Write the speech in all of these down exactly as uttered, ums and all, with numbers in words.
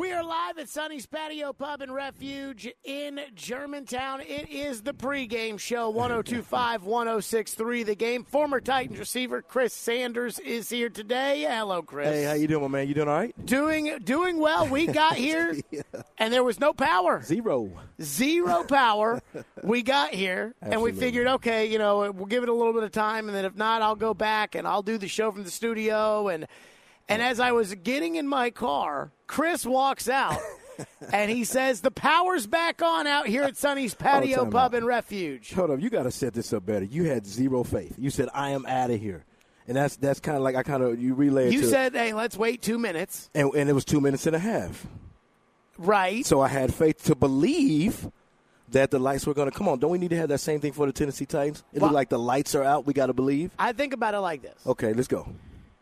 We are live at Sonny's Patio Pub and Refuge in Germantown. It is the pregame show, one oh two point five, one oh six point three The Game. Former Titans receiver Chris Sanders is here today. Hello, Chris. Hey, how you doing, my man? You doing all right? Doing doing well. We got here, yeah. and there was no power. Zero. Zero power. We got here, Absolutely. and we figured, okay, you know, we'll give it a little bit of time, and then if not, I'll go back, and I'll do the show from the studio, and And as I was getting in my car, Chris walks out, and he says, the power's back on out here at Sonny's Patio Pub and Refuge. Hold up. You got to set this up better. You had zero faith. You said, I am out of here. And that's that's kind of like I kind of, you relayed You to, said, hey, let's wait two minutes. And, and it was two minutes and a half. Right. So I had faith to believe that the lights were going to come on. Don't we need to have that same thing for the Tennessee Titans? It well, looked like the lights are out. We got to believe. I think about it like this. Okay, let's go.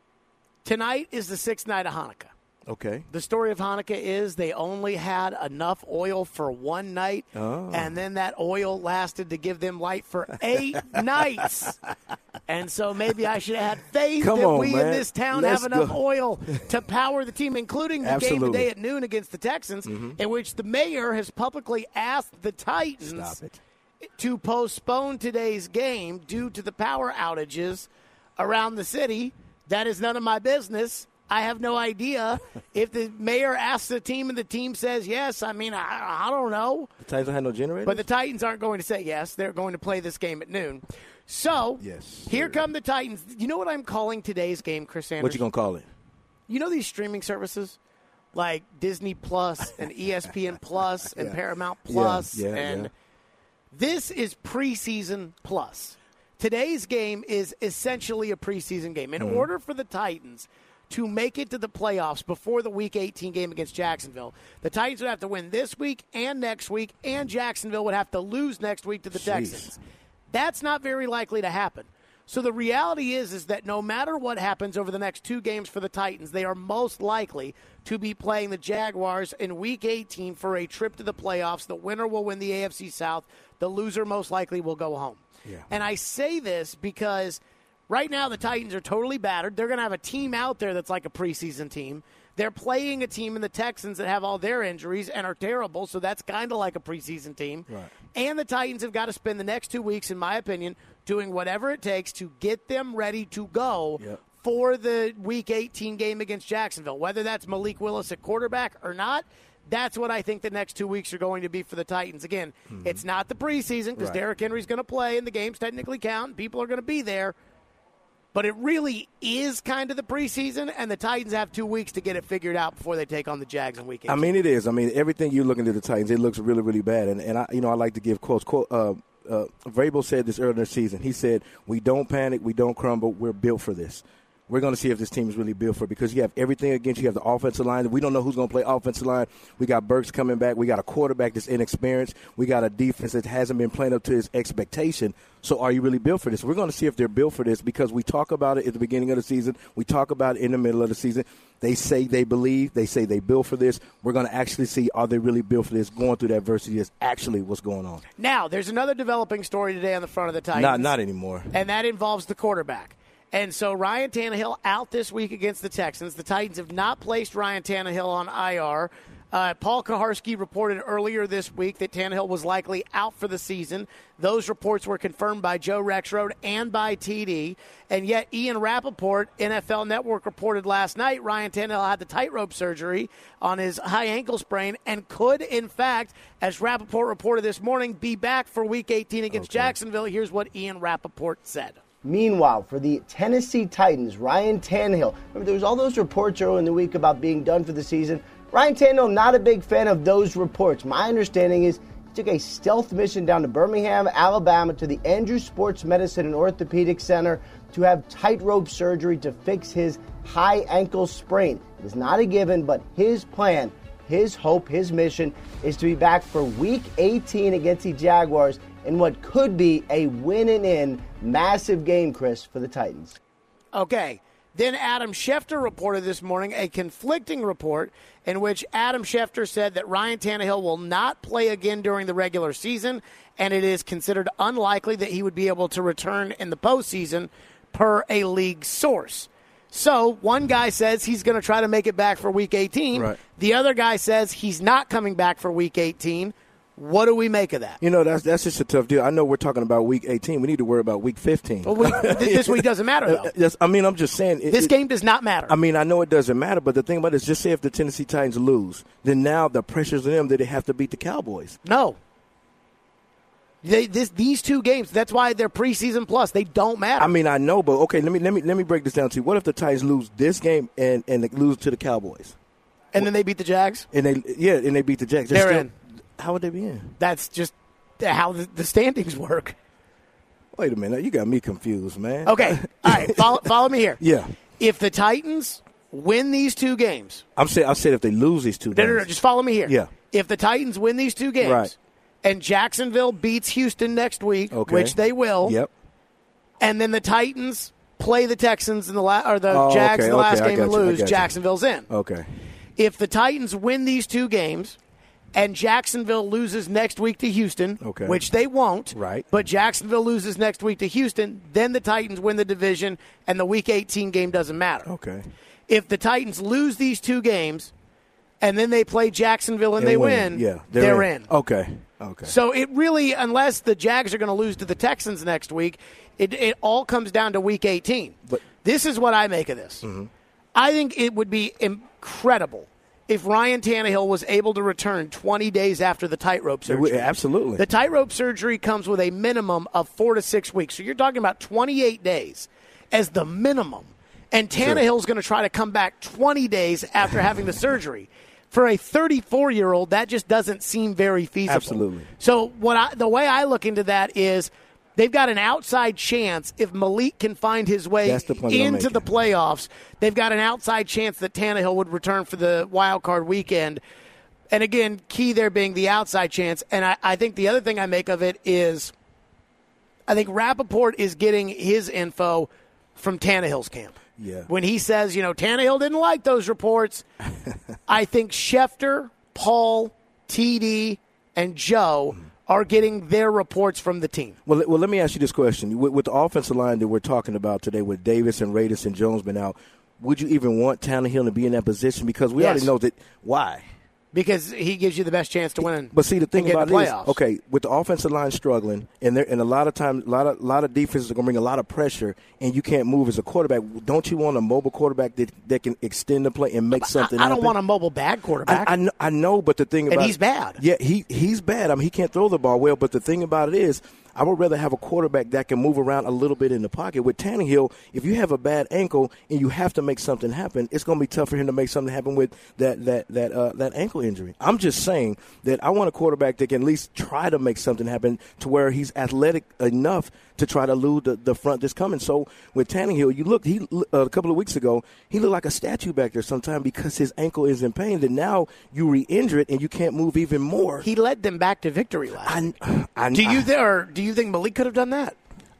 Tonight is the sixth night of Hanukkah. Okay. The story of Hanukkah is they only had enough oil for one night, oh. and then that oil lasted to give them light for eight nights. And so maybe I should have had faith Come that on, we man. in this town Let's have enough go. oil to power the team, including the Absolutely. game today at noon against the Texans, mm-hmm. in which the mayor has publicly asked the Titans Stop it. to postpone today's game due to the power outages around the city. That is none of my business. I have no idea. If the mayor asks the team and the team says yes, I mean, I, I don't know. The Titans don't have no generators? But the Titans aren't going to say yes. They're going to play this game at noon. So, yes, here sir. come the Titans. You know what I'm calling today's game, Chris Sanders? What you going to call it? You know these streaming services? Like Disney Plus and E S P N Plus and yeah. Paramount Plus. Yeah, yeah, and yeah. This is preseason plus. Today's game is essentially a preseason game. In mm-hmm. order for the Titans to make it to the playoffs before the Week eighteen game against Jacksonville, the Titans would have to win this week and next week, and Jacksonville would have to lose next week to the Jeez. Texans. That's not very likely to happen. So the reality is, is that no matter what happens over the next two games for the Titans, they are most likely to be playing the Jaguars in Week eighteen for a trip to the playoffs. The winner will win the A F C South. The loser most likely will go home. Yeah. And I say this because right now the Titans are totally battered. They're going to have a team out there that's like a preseason team. They're playing a team in the Texans that have all their injuries and are terrible, so that's kind of like a preseason team. Right. And the Titans have got to spend the next two weeks, in my opinion, doing whatever it takes to get them ready to go yep. for the Week eighteen game against Jacksonville. Whether that's Malik Willis at quarterback or not, that's what I think the next two weeks are going to be for the Titans. Again, mm-hmm. it's not the preseason because right. Derrick Henry's going to play and the games technically count and people are going to be there. But it really is kind of the preseason, and the Titans have two weeks to get it figured out before they take on the Jags in Week eighteen. I mean, it is. I mean, everything you're looking at the Titans, it looks really, really bad. And, and I, you know, I like to give quotes. Quote, uh, uh, Vrabel said this earlier in the season. He said, we don't panic, we don't crumble, we're built for this. We're going to see if this team is really built for it because you have everything against you. You have the offensive line. We don't know who's going to play offensive line. We got Burks coming back. We got a quarterback that's inexperienced. We got a defense that hasn't been playing up to his expectation. So are you really built for this? We're going to see if they're built for this because we talk about it at the beginning of the season. We talk about it in the middle of the season. They say they believe. They say they built for this. We're going to actually see, are they really built for this? Going through that adversity is actually what's going on. Now, there's another developing story today on the front of the Titans. Not, not anymore. And that involves the quarterback. And so Ryan Tannehill out this week against the Texans. The Titans have not placed Ryan Tannehill on I R. Uh, Paul Kaharski reported earlier this week that Tannehill was likely out for the season. Those reports were confirmed by Joe Rexrode and by T D. And yet Ian Rappaport, N F L Network, reported last night Ryan Tannehill had the tightrope surgery on his high ankle sprain and could, in fact, as Rappaport reported this morning, be back for Week eighteen against okay. Jacksonville. Here's what Ian Rappaport said. Meanwhile, for the Tennessee Titans, Ryan Tannehill, remember there was all those reports earlier in the week about being done for the season. Ryan Tannehill, not a big fan of those reports. My understanding is he took a stealth mission down to Birmingham, Alabama, to the Andrews Sports Medicine and Orthopedic Center to have tightrope surgery to fix his high ankle sprain. It is not a given, but his plan, his hope, his mission is to be back for Week eighteen against the Jaguars in what could be a win-and-in massive game, Chris, for the Titans. Okay. Then Adam Schefter reported this morning a conflicting report in which Adam Schefter said that Ryan Tannehill will not play again during the regular season, and it is considered unlikely that he would be able to return in the postseason per a league source. So one guy says he's going to try to make it back for Week eighteen. Right. The other guy says he's not coming back for Week eighteen. What do we make of that? You know, that's that's just a tough deal. I know we're talking about Week eighteen. We need to worry about Week fifteen. Well, we, this week doesn't matter, though. Yes, I mean, I'm just saying. It, this it, game does not matter. I mean, I know it doesn't matter, but the thing about it is just say if the Tennessee Titans lose, then now the pressure's on them that they have to beat the Cowboys. No. They, this, these two games, that's why they're preseason plus. They don't matter. I mean, I know, but okay, let me let me let me break this down to you. What if the Titans lose this game and, and they lose to the Cowboys? And then they beat the Jags? And they yeah, and they beat the Jags. They're still, in. How would they be in? That's just how the, the standings work. Wait a minute. You got me confused, man. Okay. All right. Follow, follow me here. Yeah. If the Titans win these two games. I'm saying I said if they lose these two no, games. No, no, just follow me here. Yeah. If the Titans win these two games right. and Jacksonville beats Houston next week, okay. which they will. Yep. And then the Titans play the Texans in the la- or the oh, Jags okay, in the last okay, game and you, lose, you. Jacksonville's in. Okay. If the Titans win these two games and Jacksonville loses next week to Houston, okay. which they won't, right. but Jacksonville loses next week to Houston, then the Titans win the division and the Week eighteen game doesn't matter. Okay. If the Titans lose these two games and then they play Jacksonville and, and they win, win, yeah, they're, they're in. in. Okay. Okay. So it really, unless the Jags are going to lose to the Texans next week, it, it all comes down to Week eighteen. But this is what I make of this. Mm-hmm. I think it would be incredible if Ryan Tannehill was able to return twenty days after the tightrope surgery. Would, absolutely. The tightrope surgery comes with a minimum of four to six weeks. So you're talking about twenty-eight days as the minimum. And Tannehill's going to try to come back twenty days after having the surgery. For a thirty-four-year-old, that just doesn't seem very feasible. Absolutely. So what I, the way I look into that is they've got an outside chance if Malik can find his way into the playoffs. They've got an outside chance that Tannehill would return for the wild card weekend. And again, key there being the outside chance. And I, I think the other thing I make of it is I think Rappaport is getting his info from Tannehill's camp. Yeah. When he says, you know, Tannehill didn't like those reports, I think Schefter, Paul, T D, and Joe are getting their reports from the team. Well, well, let me ask you this question. With, with the offensive line that we're talking about today with Davis and Radis and Jones been out, would you even want Tannehill to be in that position? Because we yes. already know that. Why? Because he gives you the best chance to win. But see, the thing about it is, okay, with the offensive line struggling, and there, and a lot of times, a lot of, lot of defenses are going to bring a lot of pressure, and you can't move as a quarterback. Don't you want a mobile quarterback that, that can extend the play and make something I, I happen? I don't want a mobile bad quarterback. I, I, know, I know, but the thing about and he's bad. Yeah, he he's bad. I mean, he can't throw the ball well. But the thing about it is, I would rather have a quarterback that can move around a little bit in the pocket. With Tannehill, if you have a bad ankle and you have to make something happen, it's going to be tough for him to make something happen with that that that uh, that ankle injury. I'm just saying that I want a quarterback that can at least try to make something happen to where he's athletic enough to try to elude the, the front that's coming. So with Tannehill, you look, he uh, a couple of weeks ago, he looked like a statue back there sometime because his ankle is in pain. And now you re-injure it and you can't move even more. He led them back to victory last week. I, I, do you I, th- or do you think Malik could have done that?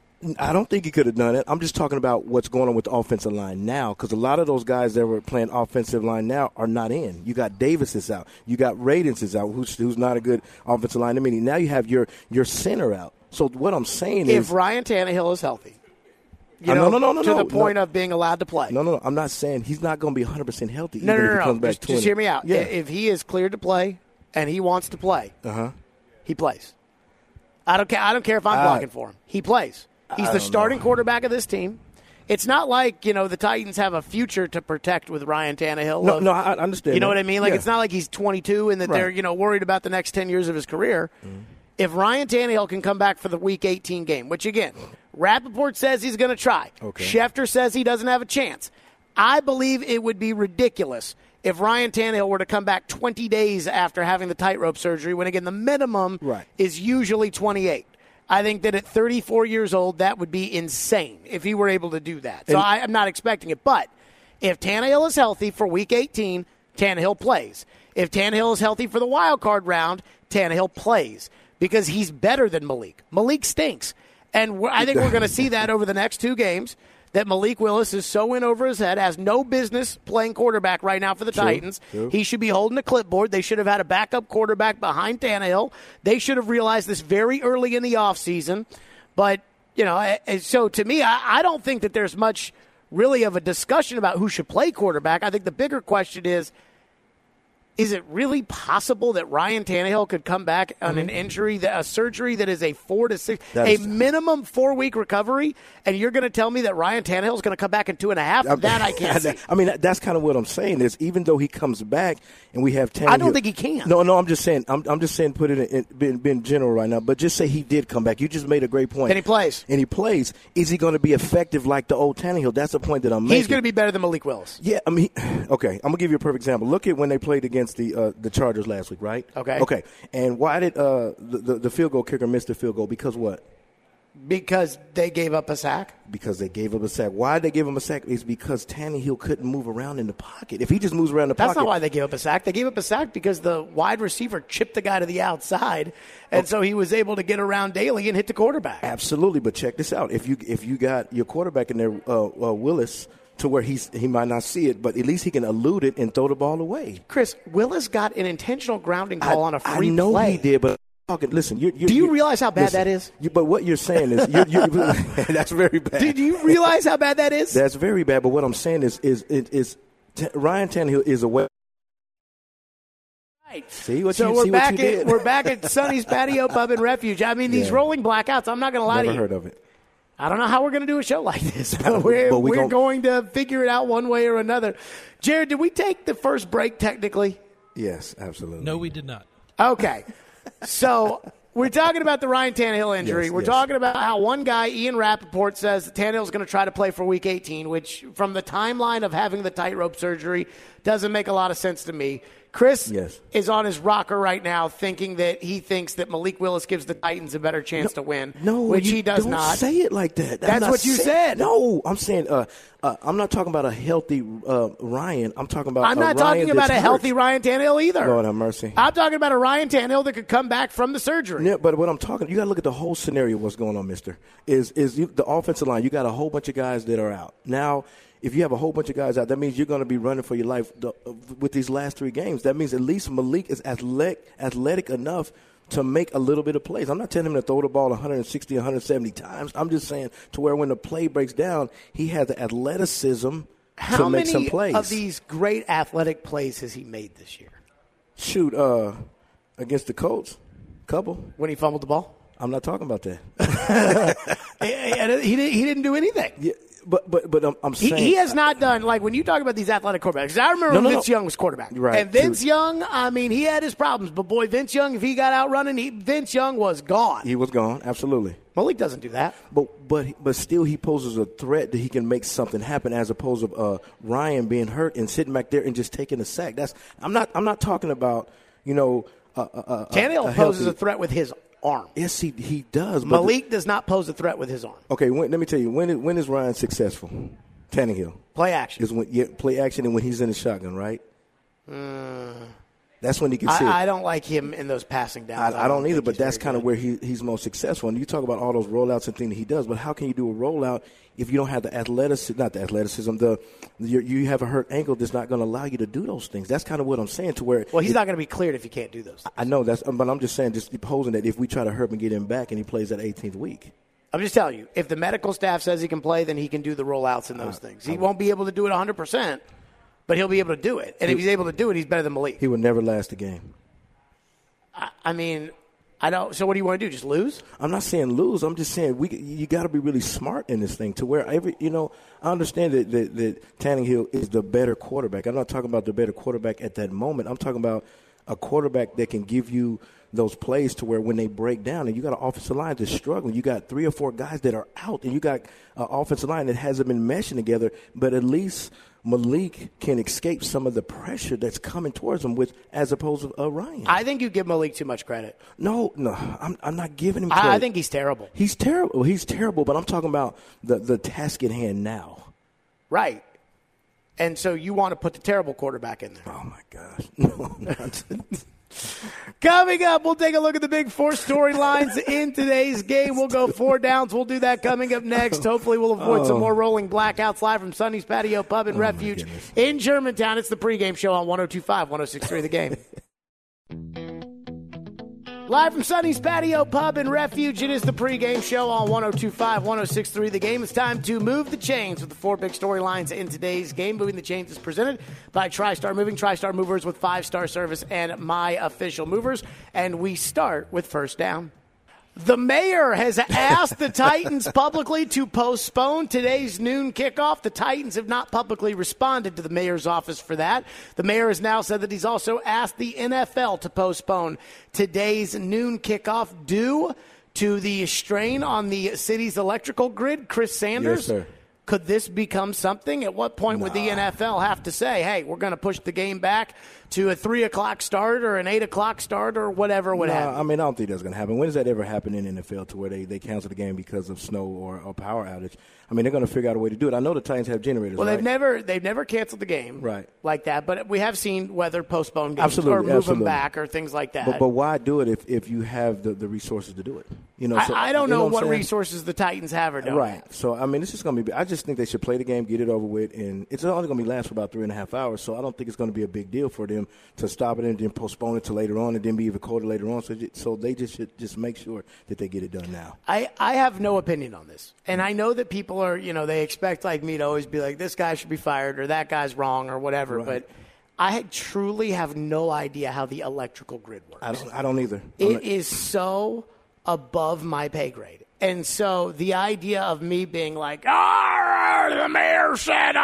I don't think he could have done it. I'm just talking about what's going on with the offensive line now, because a lot of those guys that were playing offensive line now are not in. You got Davis is out. You got Radins is out, who's, who's not a good offensive line. I mean, now you have your, your center out. So what I'm saying if is, if Ryan Tannehill is healthy, you uh, know, no, no, no, no, to no, the point no. of being allowed to play. No, no, no. I'm not saying he's not going to be one hundred percent healthy. No, even no, if no, he comes no. back Just, twenty. just hear me out. Yeah. If he is cleared to play and he wants to play, uh-huh. he plays. I don't care. I don't care if I'm I, blocking for him. He plays. He's the starting know. quarterback of this team. It's not like, you know, the Titans have a future to protect with Ryan Tannehill. No, of, no, I understand. You know that. what I mean? Like, yeah. it's not like he's twenty-two and that right. they're, you know, worried about the next ten years of his career. Mm-hmm. If Ryan Tannehill can come back for the Week eighteen game, which, again, Rappaport says he's going to try. Okay. Schefter says he doesn't have a chance. I believe it would be ridiculous if Ryan Tannehill were to come back twenty days after having the tightrope surgery, when, again, the minimum right. is usually twenty-eight. I think that at thirty-four years old, that would be insane if he were able to do that. So and, I, I'm not expecting it. But if Tannehill is healthy for Week eighteen, Tannehill plays. If Tannehill is healthy for the wild card round, Tannehill plays because he's better than Malik. Malik stinks. And we're, I think we're going to see that over the next two games, that Malik Willis is so in over his head, has no business playing quarterback right now for the True, Titans. true. He should be holding a clipboard. They should have had a backup quarterback behind Tannehill. They should have realized this very early in the offseason. But, you know, so to me, I, I don't think that there's much really of a discussion about who should play quarterback. I think the bigger question is, is it really possible that Ryan Tannehill could come back on mm-hmm. an injury, that a surgery that is a four to six, that a is, minimum four week recovery, and you're going to tell me that Ryan Tannehill is going to come back in two and a half? That I can't see. I mean, that's kind of what I'm saying is, even though he comes back and we have Tannehill, I don't think he can. No, no, I'm just saying. I'm, I'm just saying. Put it in, in, in general right now, but just say he did come back. You just made a great point. And he plays. And he plays. Is he going to be effective like the old Tannehill? That's the point that I'm making. He's going to be better than Malik Willis. Yeah, I mean, okay. I'm gonna give you a perfect example. Look at when they played against the uh, the Chargers last week, right? Okay. Okay. And why did uh, the, the the field goal kicker miss the field goal? Because what? Because they gave up a sack? Because they gave up a sack. Why did they give him a sack? It's because Tannehill couldn't move around in the pocket. If he just moves around the That's pocket. That's not why they gave up a sack. They gave up a sack because the wide receiver chipped the guy to the outside, and okay. so he was able to get around Daly and hit the quarterback. Absolutely, but check this out. If you if you got your quarterback in there, uh, uh, Willis, to where he's, he might not see it, but at least he can elude it and throw the ball away. Chris, Willis got an intentional grounding call I, on a free I know play. he did, but talking, listen. You're, you're, Do you you're, realize how bad listen, that is? You, but what you're saying is, you're, you're, that's very bad. Did you realize how bad that is? That's very bad. But what I'm saying is, is, is, is T- Ryan Tannehill is a well. Right. See what so you, we're see back what you at did? we're back at Sonny's Patio Pub and Refuge. I mean, these yeah. rolling blackouts. I'm not going to lie Never to you. heard of it. I don't know how we're going to do a show like this, but we're, but we we're gon- going to figure it out one way or another. Jared, did we take the first break technically? Yes, absolutely. No, we did not. Okay. So we're talking about the Ryan Tannehill injury. Yes, we're yes. talking about how one guy, Ian Rappaport, says that Tannehill's going to try to play for Week eighteen, which from the timeline of having the tightrope surgery doesn't make a lot of sense to me. Chris yes. is on his rocker right now thinking that he thinks that Malik Willis gives the Titans a better chance no, to win, no, which you he does don't not. say it like that. That's what you saying, said. No, I'm saying uh, uh, I'm not talking about a healthy uh, Ryan. I'm talking about I'm not a talking Ryan about a hurt. healthy Ryan Tannehill either. Lord have mercy. I'm talking about a Ryan Tannehill that could come back from the surgery. Yeah, but what I'm talking, you got to look at the whole scenario. What's going on, Mister? Is is you, the offensive line? You got a whole bunch of guys that are out now. If you have a whole bunch of guys out, that means you're going to be running for your life the, with these last three games. That means at least Malik is athletic, athletic enough to make a little bit of plays. I'm not telling him to throw the ball one sixty, one seventy times. I'm just saying to where when the play breaks down, he has the athleticism How to make some plays. How many of these great athletic plays has he made this year? Shoot, uh, against the Colts, couple. When he fumbled the ball? I'm not talking about that. and he, didn't, he didn't do anything. Yeah. But but but I'm, I'm saying he, he has not done, like when you talk about these athletic quarterbacks. I remember no, no, when Vince no. Young was quarterback, right? And Vince true. Young, I mean, he had his problems, but boy, Vince Young, if he got out running, he, Vince Young was gone. He was gone, absolutely. Malik doesn't do that, but but but still, he poses a threat that he can make something happen, as opposed to uh, Ryan being hurt and sitting back there and just taking a sack. That's I'm not I'm not talking about you know. Uh, uh, Tannehill a poses healthy, a threat with his arm. Yes, he he does. Malik but the, does not pose a threat with his arm. Okay, when, let me tell you when is, when is Ryan successful? Tannehill. Play action. Is when yeah, play action and when he's in the shotgun, right? Mm. That's when he can see. I, it. I don't like him in those passing downs. I, I, I don't, don't either, but that's kind of where he, he's most successful. And you talk about all those rollouts and things that he does, but how can you do a rollout if you don't have the athleticism? Not the athleticism. The you, you have a hurt ankle that's not going to allow you to do those things. That's kind of what I'm saying. To where well, he's it, not going to be cleared if you can't do those things. I know that's, but I'm just saying, just posing that if we try to hurt him and get him back, and he plays that eighteenth week. I'm just telling you, if the medical staff says he can play, then he can do the rollouts and those uh, things. He won't be able to do it one hundred percent, but he'll be able to do it. And he, if he's able to do it, he's better than Malik. He would never last a game. I, I mean, I don't. So what do you want to do? Just lose? I'm not saying lose. I'm just saying we. You got to be really smart in this thing to where every. You know, I understand that, that that Tannehill is the better quarterback. I'm not talking about the better quarterback at that moment. I'm talking about a quarterback that can give you those plays to where when they break down and you got an offensive line that's struggling, you got three or four guys that are out, and you got an offensive line that hasn't been meshing together, but at least Malik can escape some of the pressure that's coming towards him with, as opposed to uh, Ryan. I think you give Malik too much credit. No, no, I'm, I'm not giving him credit. I, I think he's terrible. He's terrible. He's terrible, but I'm talking about the, the task at hand now. Right. And so you want to put the terrible quarterback in there. Oh, my gosh. No, not Coming up, we'll take a look at the big four storylines in today's game. We'll go four downs. We'll do that coming up next. Hopefully we'll avoid oh. some more rolling blackouts live from Sonny's Patio Pub and oh Refuge in Germantown. It's the pregame show on one oh two point five, one oh six point three The Game. Live from Sonny's Patio Pub and Refuge, it is the pregame show on one oh two point five, one oh six point three The Game. It's time to move the chains with the four big storylines in today's game. Moving the Chains is presented by TriStar Moving, TriStar Movers with five-star service and My Official Movers. And we start with first down. The mayor has asked the Titans publicly to postpone today's noon kickoff. The Titans have not publicly responded to the mayor's office for that. The mayor has now said that he's also asked the N F L to postpone today's noon kickoff due to the strain on the city's electrical grid. Chris Sanders, yes, sir. Could this become something? At what point nah. would the N F L have to say, hey, we're going to push the game back to a three o'clock start or an eight o'clock start or whatever would nah, happen? I mean, I don't think that's going to happen. When does that ever happen in the N F L to where they, they cancel the game because of snow or a power outage? I mean, they're going to figure out a way to do it. I know the Titans have generators, Well, right? they've never they've never canceled the game right. like that, but we have seen weather postpone games absolutely, or move absolutely. them back or things like that. But, but why do it if, if you have the, the resources to do it? You know, so, I, I don't you know, know what, what resources the Titans have or don't. Right. have. So, I mean, it's just going to be – I just think they should play the game, get it over with, and it's only going to be last for about three and a half hours, so I don't think it's going to be a big deal for them to stop it and then postpone it to later on and then be even colder later on. So, so they just should just make sure that they get it done now. I, I have no opinion on this. And I know that people are – you know, they expect like me to always be like, this guy should be fired or that guy's wrong or whatever, right. but – I truly have no idea how the electrical grid works. I don't, I don't either. It is so above my pay grade. And so the idea of me being like, oh, the mayor said,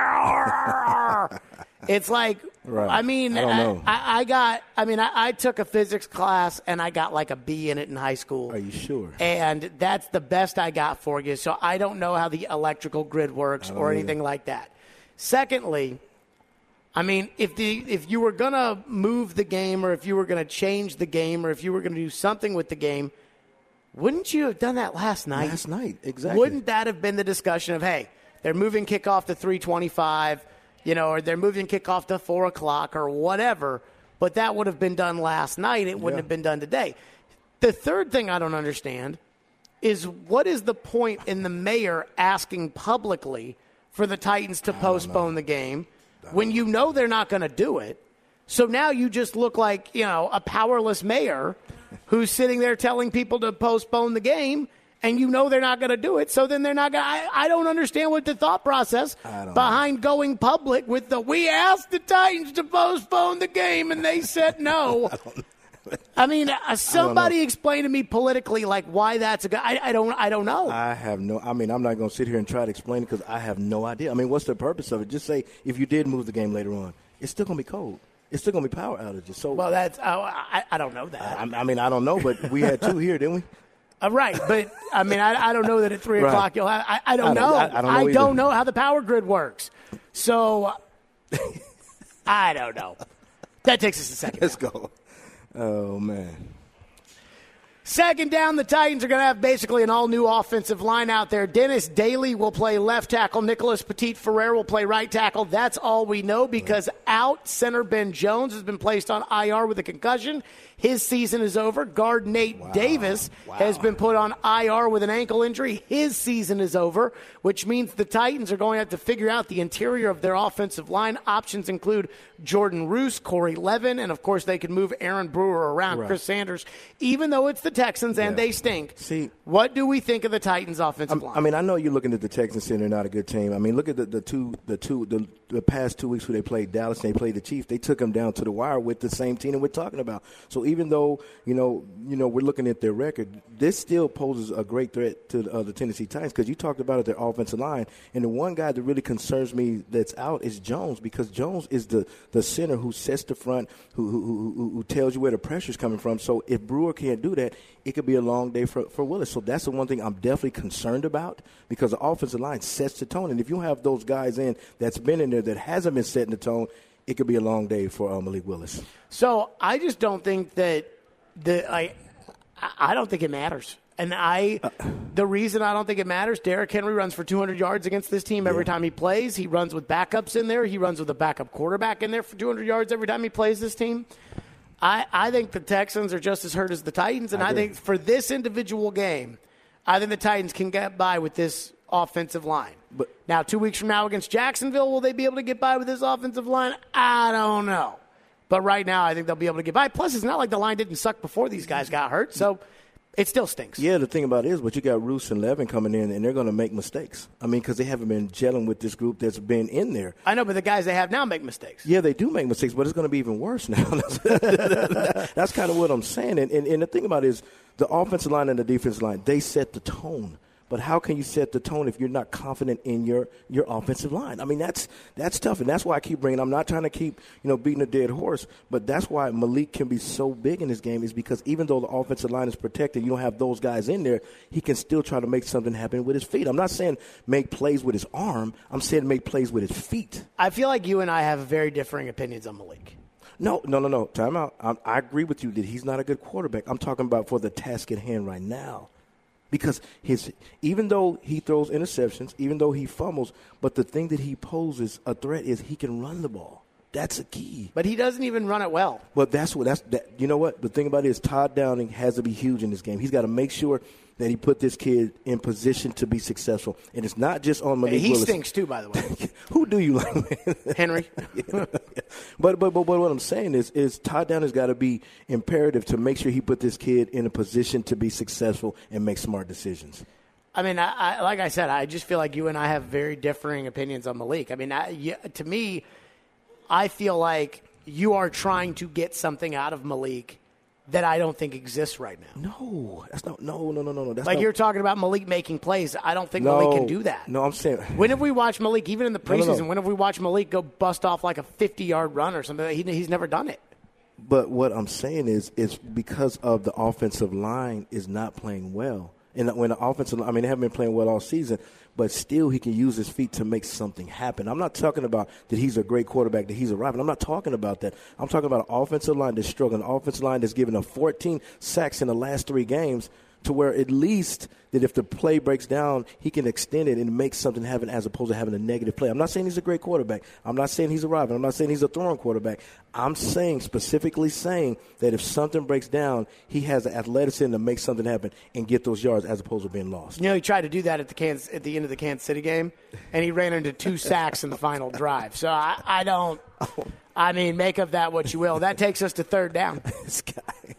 oh, it's like, right. I mean, I, don't know. I, I, I got, I mean, I, I took a physics class and I got like a B in it in high school. Are you sure? And that's the best I got for you. So I don't know how the electrical grid works or anything either. Like that. Secondly, I mean, if the if you were going to move the game or if you were going to change the game or if you were going to do something with the game, wouldn't you have done that last night? Last night, exactly. Wouldn't that have been the discussion of, hey, they're moving kickoff to three twenty-five, you know, or they're moving kickoff to four o'clock or whatever, but that would have been done last night. It wouldn't yeah. have been done today. The third thing I don't understand is what is the point in the mayor asking publicly for the Titans to postpone the game when you know they're not going to do it? So now you just look like, you know, a powerless mayor who's sitting there telling people to postpone the game, and you know they're not going to do it. So then they're not going to. I don't understand what the thought process behind know. going public with the, we asked the Titans to postpone the game, and they said no. I, I mean, uh, somebody explain to me politically, like, why that's a good. I, I don't. I don't know. I have no. I mean, I'm not going to sit here and try to explain it because I have no idea. I mean, what's the purpose of it? Just say if you did move the game later on, it's still going to be cold. It's still going to be power outages. So, well, that's. Uh, I, I don't know that. I, I mean, I don't know, but we had two here, didn't we? Uh, right, but I mean, I, I don't know that at three right. o'clock you'll have. I, I don't I know. I, I don't know. I don't know how the power grid works. So, I don't know. That takes us a second. Let's now. go. Oh, man. Second down, the Titans are going to have basically an all-new offensive line out there. Dennis Daly will play left tackle. Nicholas Petit-Ferrer will play right tackle. That's all we know because out center Ben Jones has been placed on I R with a concussion. His season is over. Guard Nate wow. Davis wow. has been put on I R with an ankle injury. His season is over, which means the Titans are going to have to figure out the interior of their offensive line. Options include Jordan Roos, Corey Levin, and, of course, they can move Aaron Brewer around. Right. Chris Sanders, even though it's the Texans and yeah. they stink. See, what do we think of the Titans' offensive I, line? I mean, I know you're looking at the Texans saying they're not a good team. I mean, look at the, the two, the two, the, the past two weeks where they played Dallas and they played the Chiefs. They took them down to the wire with the same team that we're talking about. So even though you know, you know, we're looking at their record, this still poses a great threat to uh, the Tennessee Titans because you talked about it, their offensive line, and the one guy that really concerns me that's out is Jones because Jones is the, the center who sets the front, who, who who who tells you where the pressure's coming from. So if Brewer can't do that, it could be a long day for, for Willis. So that's the one thing I'm definitely concerned about because the offensive line sets the tone, and if you have those guys in that's been in there that hasn't been setting the tone, it could be a long day for uh, Malik Willis. So I just don't think that the I I don't think it matters. And I, the reason I don't think it matters, Derrick Henry runs for two hundred yards against this team every yeah. time he plays. He runs with backups in there. He runs with a backup quarterback in there for two hundred yards every time he plays this team. I, I think the Texans are just as hurt as the Titans, and I, I think for this individual game, I think the Titans can get by with this offensive line. But now, two weeks from now against Jacksonville, will they be able to get by with this offensive line? I don't know. But right now, I think they'll be able to get by. Plus, it's not like the line didn't suck before these guys got hurt, so it still stinks. Yeah, the thing about it is, but you got Roos and Levin coming in, and they're going to make mistakes. I mean, because they haven't been gelling with this group that's been in there. I know, but the guys they have now make mistakes. Yeah, they do make mistakes, but it's going to be even worse now. That's kind of what I'm saying. And, and, and the thing about it is, the offensive line and the defensive line, they set the tone. But how can you set the tone if you're not confident in your, your offensive line? I mean, that's that's tough, and that's why I keep bringing. I'm not trying to keep you know beating a dead horse, but that's why Malik can be so big in this game is because even though the offensive line is protected, you don't have those guys in there. He can still try to make something happen with his feet. I'm not saying make plays with his arm. I'm saying make plays with his feet. I feel like you and I have very differing opinions on Malik. No, no, no, no. Time out. I, I agree with you that he's not a good quarterback. I'm talking about for the task at hand right now. Because his, even though he throws interceptions, even though he fumbles, but the thing that he poses a threat is he can run the ball. That's a key. But he doesn't even run it well. But that's what that's that. You know what? The thing about it is Todd Downing has to be huge in this game. He's got to make sure that he put this kid in position to be successful. And it's not just on Malik He Willis. stinks too, by the way. Who do you like? Henry. yeah. But, but but but what I'm saying is is Todd Downing's got to be imperative to make sure he put this kid in a position to be successful and make smart decisions. I mean, I, I, like I said, I just feel like you and I have very differing opinions on Malik. I mean, I, you, to me, I feel like you are trying to get something out of Malik that I don't think exists right now. No, that's not. No, no, no, no, no. That's like not, you're talking about Malik making plays. I don't think no, Malik can do that. No, I'm saying. When have we watched Malik, even in the preseason, no, no, no. when have we watched Malik go bust off like a fifty-yard run or something? He, he's never done it. But what I'm saying is, it's because of the offensive line is not playing well. And when the offensive, I mean, they haven't been playing well all season, but still he can use his feet to make something happen. I'm not talking about that he's a great quarterback, that he's arriving. I'm not talking about that. I'm talking about an offensive line that's struggling, an offensive line that's given up fourteen sacks in the last three games to where at least that if the play breaks down, he can extend it and make something happen as opposed to having a negative play. I'm not saying he's a great quarterback. I'm not saying he's arriving. I'm not saying he's a throwing quarterback. I'm saying, specifically saying, that if something breaks down, he has the athleticism to make something happen and get those yards as opposed to being lost. You know, he tried to do that at the Kansas, at the end of the Kansas City game, and he ran into two sacks in the final drive. So I, I don't – I mean, make of that what you will. That takes us to third down. This guy.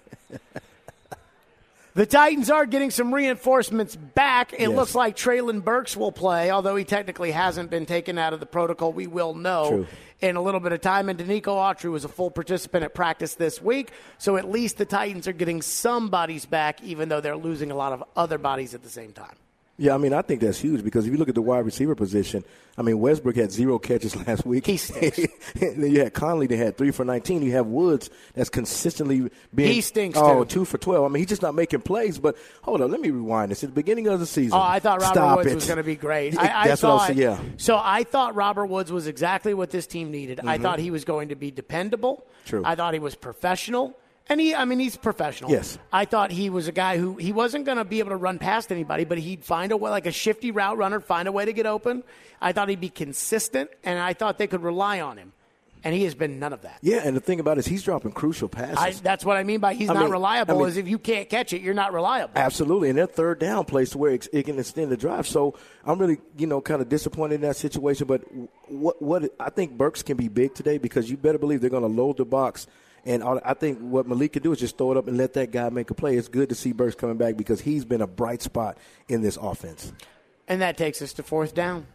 The Titans are getting some reinforcements back. It Yes. looks like Traylon Burks will play, although he technically hasn't been taken out of the protocol. We will know True. in a little bit of time. And Danico Autry was a full participant at practice this week, so at least the Titans are getting some bodies back, even though they're losing a lot of other bodies at the same time. Yeah, I mean, I think that's huge because if you look at the wide receiver position, I mean, Westbrook had zero catches last week. He stinks. And then you had Conley that had three for nineteen. You have Woods that's consistently being He stinks, oh, too. two for twelve. I mean, he's just not making plays. But hold on, let me rewind this. At the beginning of the season, Oh, I thought Robert Stop Woods it. was going to be great. I, I That's thought, what I was saying, yeah. So I thought Robert Woods was exactly what this team needed. I thought he was going to be dependable. True. I thought he was professional. And he, I mean, he's professional. Yes. I thought he was a guy who he wasn't going to be able to run past anybody, but he'd find a way, like a shifty route runner, find a way to get open. I thought he'd be consistent, and I thought they could rely on him. And he has been none of that. Yeah, and the thing about it is he's dropping crucial passes. I, that's what I mean by he's I not mean- reliable, I mean- is if you can't catch it, you're not reliable. Absolutely, and their third down place to where it, it can extend the drive. So I'm really, you know, kind of disappointed in that situation. But what what I think Burks can be big today because you better believe they're going to load the box. And I think what Malik can do is just throw it up and let that guy make a play. It's good to see Burks coming back because he's been a bright spot in this offense. And that takes us to fourth down.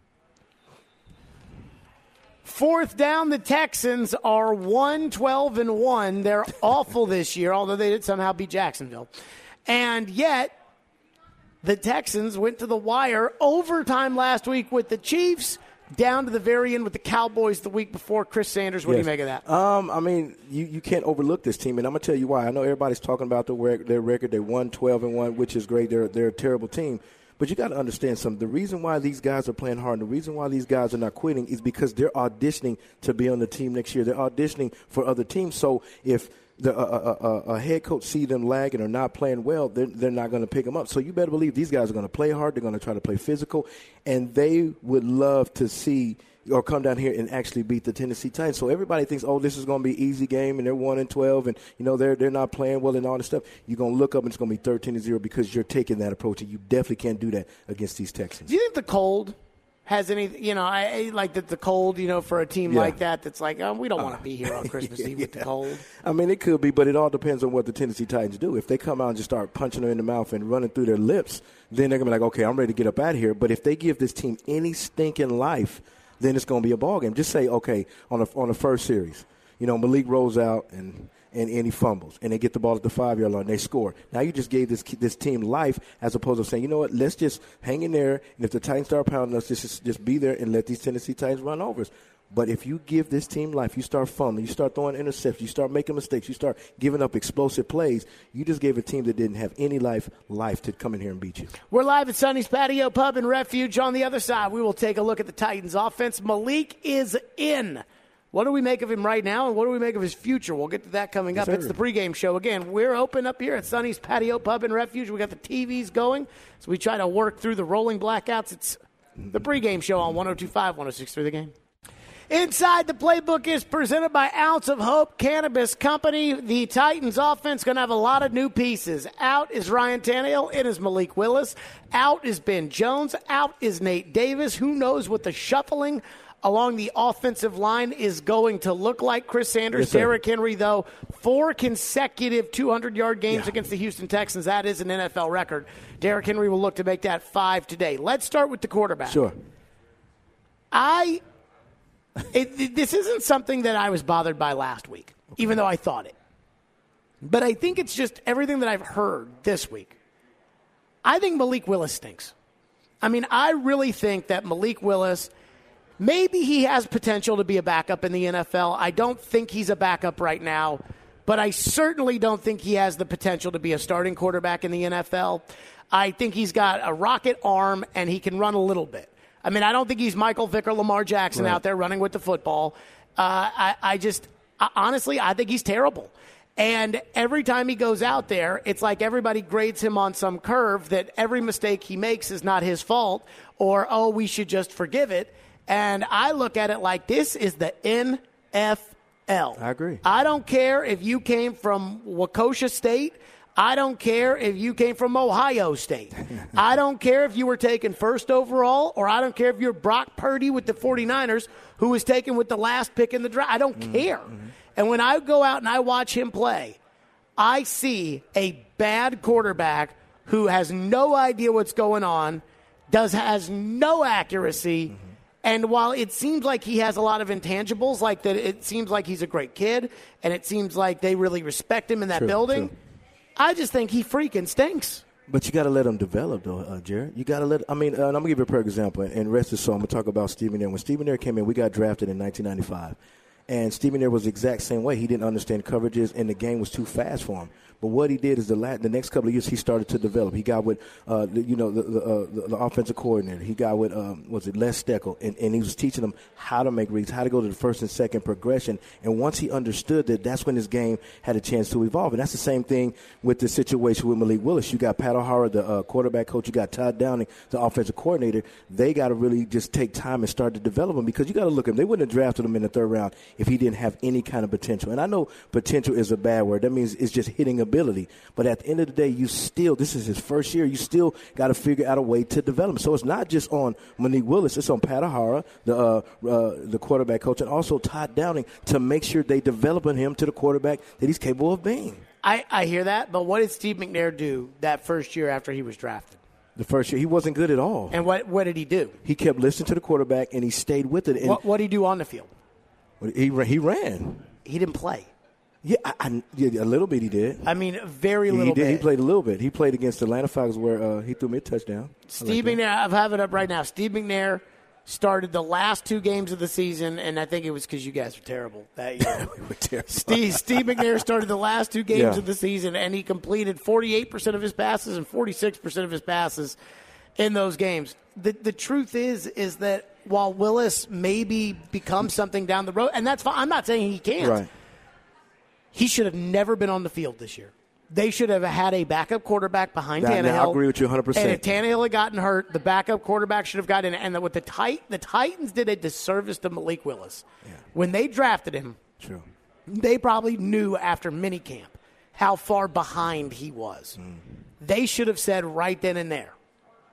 Fourth down, the Texans are one twelve and one. They're awful this year, although they did somehow beat Jacksonville. And yet, the Texans went to the wire overtime last week with the Chiefs, down to the very end with the Cowboys the week before. Chris Sanders, what Yes. do you make of that? Um, I mean, you, you can't overlook this team, and I'm going to tell you why. I know everybody's talking about the, rec- their record. They won twelve and one, which is great. They're, they're a terrible team. But you got to understand something. The reason why these guys are playing hard, and the reason why these guys are not quitting is because they're auditioning to be on the team next year. They're auditioning for other teams. So if the uh, uh, uh, a head coach see them lagging or not playing well, they're, they're not going to pick them up. So you better believe these guys are going to play hard. They're going to try to play physical, and they would love to see or come down here and actually beat the Tennessee Titans. So everybody thinks, oh, this is going to be an easy game, and they're one and twelve, and you know they're they're not playing well and all this stuff. You're going to look up and it's going to be thirteen to zero because you're taking that approach, and you definitely can't do that against these Texans. Do you think the cold has any, you know, I, I like that the cold, you know, for a team Yeah. like that, that's like, oh, we don't want to be here on Christmas Eve with the cold. I mean, it could be, but it all depends on what the Tennessee Titans do. If they come out and just start punching them in the mouth and running through their lips, then they're going to be like, okay, I'm ready to get up out of here. But if they give this team any stinking life, then it's going to be a ball game. Just say, okay, on the, on the first series, you know, Malik rolls out and – and any fumbles, and they get the ball at the five-yard line, they score. Now you just gave this this team life as opposed to saying, you know what, let's just hang in there, and if the Titans start pounding us, just, just be there and let these Tennessee Titans run over us. But if you give this team life, you start fumbling, you start throwing interceptions, you start making mistakes, you start giving up explosive plays, you just gave a team that didn't have any life, life to come in here and beat you. We're live at Sonny's Patio Pub and Refuge. On the other side, we will take a look at the Titans' offense. Malik is in. What do we make of him right now, and what do we make of his future? We'll get to that coming up. Yes, It's the pregame show. Again, we're open up here at Sonny's Patio Pub and Refuge. We got the T Vs going, so we try to work through the rolling blackouts. It's the pregame show on one oh two point five, one oh six point three The Game. Inside the Playbook is presented by Ounce of Hope Cannabis Company. The Titans offense going to have a lot of new pieces. Out is Ryan Tannehill. In is Malik Willis. Out is Ben Jones. Out is Nate Davis. Who knows what the shuffling along the offensive line is going to look like. Chris Sanders, yes, Derrick Henry, though, four consecutive two hundred-yard games yeah. against the Houston Texans. That is an N F L record. Derrick Henry will look to make that five today. Let's start with the quarterback. Sure. I it, this isn't something that I was bothered by last week, okay. even though I thought it. But I think it's just everything that I've heard this week. I think Malik Willis stinks. I mean, I really think that Malik Willis – maybe he has potential to be a backup in the N F L. I don't think he's a backup right now, but I certainly don't think he has the potential to be a starting quarterback in the N F L. I think he's got a rocket arm, and he can run a little bit. I mean, I don't think he's Michael Vick or Lamar Jackson right. out there running with the football. Uh, I, I just, I, honestly, I think he's terrible. And every time he goes out there, it's like everybody grades him on some curve that every mistake he makes is not his fault, or, oh, we should just forgive it. And I look at it like this is the N F L. I agree. I don't care if you came from Waukesha State. I don't care if you came from Ohio State. I don't care if you were taken first overall, or I don't care if you're Brock Purdy with the 49ers, who was taken with the last pick in the draft. I don't mm-hmm. care. Mm-hmm. And when I go out and I watch him play, I see a bad quarterback who has no idea what's going on, does has no accuracy, mm-hmm. and while it seems like he has a lot of intangibles, like that, it seems like he's a great kid, and it seems like they really respect him in that true, building. True. I just think he freaking stinks. But you got to let him develop, though, uh, Jared. You got to let. I mean, uh, and I'm gonna give you a perfect example. And rest his soul, I'm gonna talk about Stephen Nair. When Stephen Nair came in, we got drafted in nineteen ninety-five, and Stephen Nair was the exact same way. He didn't understand coverages, and the game was too fast for him. But what he did is the la- the next couple of years he started to develop. He got with uh, the, you know the the, uh, the the offensive coordinator. He got with um, was it Les Steckel, and, and he was teaching them how to make reads, how to go to the first and second progression. And once he understood that, that's when his game had a chance to evolve. And that's the same thing with the situation with Malik Willis. You got Pat O'Hara, the uh, quarterback coach. You got Todd Downing, the offensive coordinator. They got to really just take time and start to develop him, because you got to look at him. They wouldn't have drafted him in the third round if he didn't have any kind of potential. And I know potential is a bad word. That means it's just hitting ability. But at the end of the day, you still, this is his first year, you still got to figure out a way to develop him. So it's not just on Malik Willis, it's on Pat O'Hara, the uh, uh, the quarterback coach, and also Todd Downing, to make sure they developing him to the quarterback that he's capable of being. I, I hear that, but what did Steve McNair do that first year after he was drafted? The first year, he wasn't good at all. And what, what did he do? He kept listening to the quarterback, and he stayed with it. And what what did he do on the field? He, he ran. He didn't play. Yeah, I, I, yeah, a little bit he did. I mean, very little he did. bit. He played a little bit. He played against the Atlanta Falcons where uh, he threw me a touchdown. Steve like McNair, I have it up right now. Steve McNair started the last two games of the season, and I think it was because you guys were terrible that year. we were terrible. Steve, Steve McNair started the last two games yeah. of the season, and he completed forty-eight percent of his passes and forty-six percent of his passes in those games. The, the truth is, is that while Willis maybe becomes something down the road, and that's fine. I'm not saying he can't. Right. He should have never been on the field this year. They should have had a backup quarterback behind now, Tannehill. Now I agree with you one hundred percent. And if Tannehill had gotten hurt, the backup quarterback should have gotten in. And what the, tit- the Titans did a disservice to Malik Willis. Yeah. When they drafted him, True. they probably knew after minicamp how far behind he was. Mm. They should have said right then and there,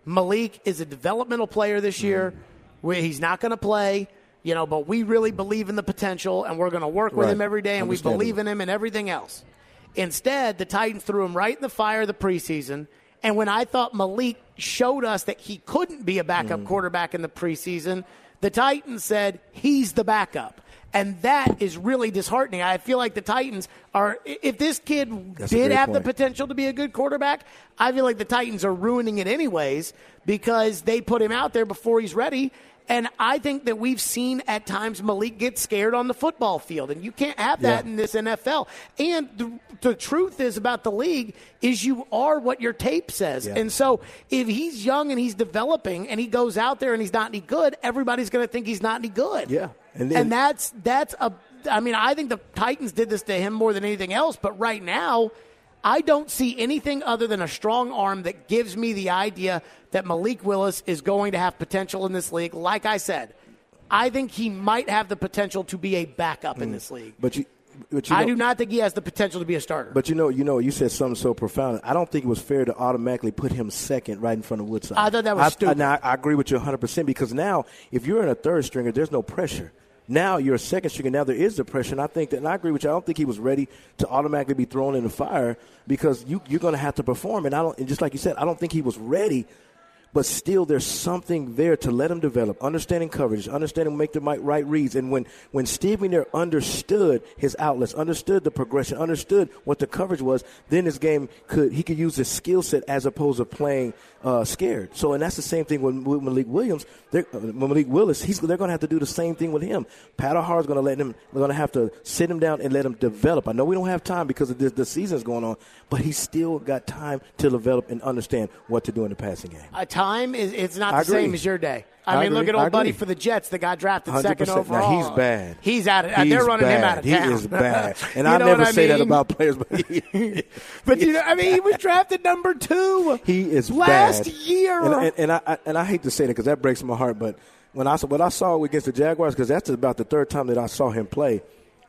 Malik is a developmental player this year. Mm. He's not going to play, you know, but we really believe in the potential, and we're going to work with right. him every day, and we believe in him and everything else. Instead, the Titans threw him right in the fire of the preseason, and when I thought Malik showed us that he couldn't be a backup mm. quarterback in the preseason, the Titans said he's the backup. And that is really disheartening. I feel like the Titans are – if this kid That's did have point. the potential to be a good quarterback, I feel like the Titans are ruining it anyways because they put him out there before he's ready. And I think that we've seen at times Malik get scared on the football field, and you can't have that yeah. in this N F L. And the, the truth is about the league is you are what your tape says. Yeah. And so if he's young and he's developing and he goes out there and he's not any good, everybody's going to think he's not any good. Yeah. And, then, and that's that's a – I mean, I think the Titans did this to him more than anything else, but right now – I don't see anything other than a strong arm that gives me the idea that Malik Willis is going to have potential in this league. Like I said, I think he might have the potential to be a backup mm. in this league. But you, but you I know, do not think he has the potential to be a starter. But you know, you know, you said something so profound. I don't think it was fair to automatically put him second right in front of Woodside. I thought that was I, stupid. I, I agree with you one hundred percent because now if you're in a third stringer, there's no pressure. Now you're a second stringer. Now there is the pressure, and I think that, and I agree with you. I don't think he was ready to automatically be thrown in the fire because you, you're going to have to perform. And I don't, and just like you said, I don't think he was ready. But still, there's something there to let him develop, understanding coverage, understanding make the right reads. And when, when Steve McNair understood his outlets, understood the progression, understood what the coverage was, then his game could he could use his skill set as opposed to playing uh, scared. So, and that's the same thing with, with Malik Williams. Uh, Malik Willis, he's, they're going to have to do the same thing with him. Pat O'Hara's going to let him. They're going to have to sit him down and let him develop. I know we don't have time because of this, the season's going on, but he's still got time to develop and understand what to do in the passing game. Uh, time is it's not the same as your day. I, I mean, agree. look at old buddy for the Jets that got drafted second overall. Now, he's bad. He's out of. He's they're running bad. him out of he town. He is bad. And I never I say mean? that about players, but he, but you know, I mean, he was drafted number two. He is last bad. year. And, and, and I, I and I hate to say that because that breaks my heart, but when I saw what I saw against the Jaguars, because that's about the third time that I saw him play.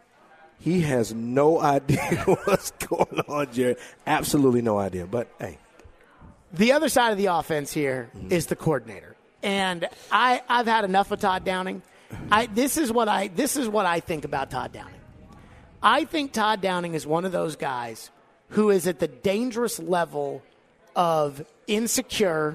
He has no idea what's going on, Jared. Absolutely no idea. But hey, the other side of the offense here mm-hmm. is the coordinator. And I, I've had enough of Todd Downing. I, this is what I this is what I think about Todd Downing. I think Todd Downing is one of those guys who is at the dangerous level of insecure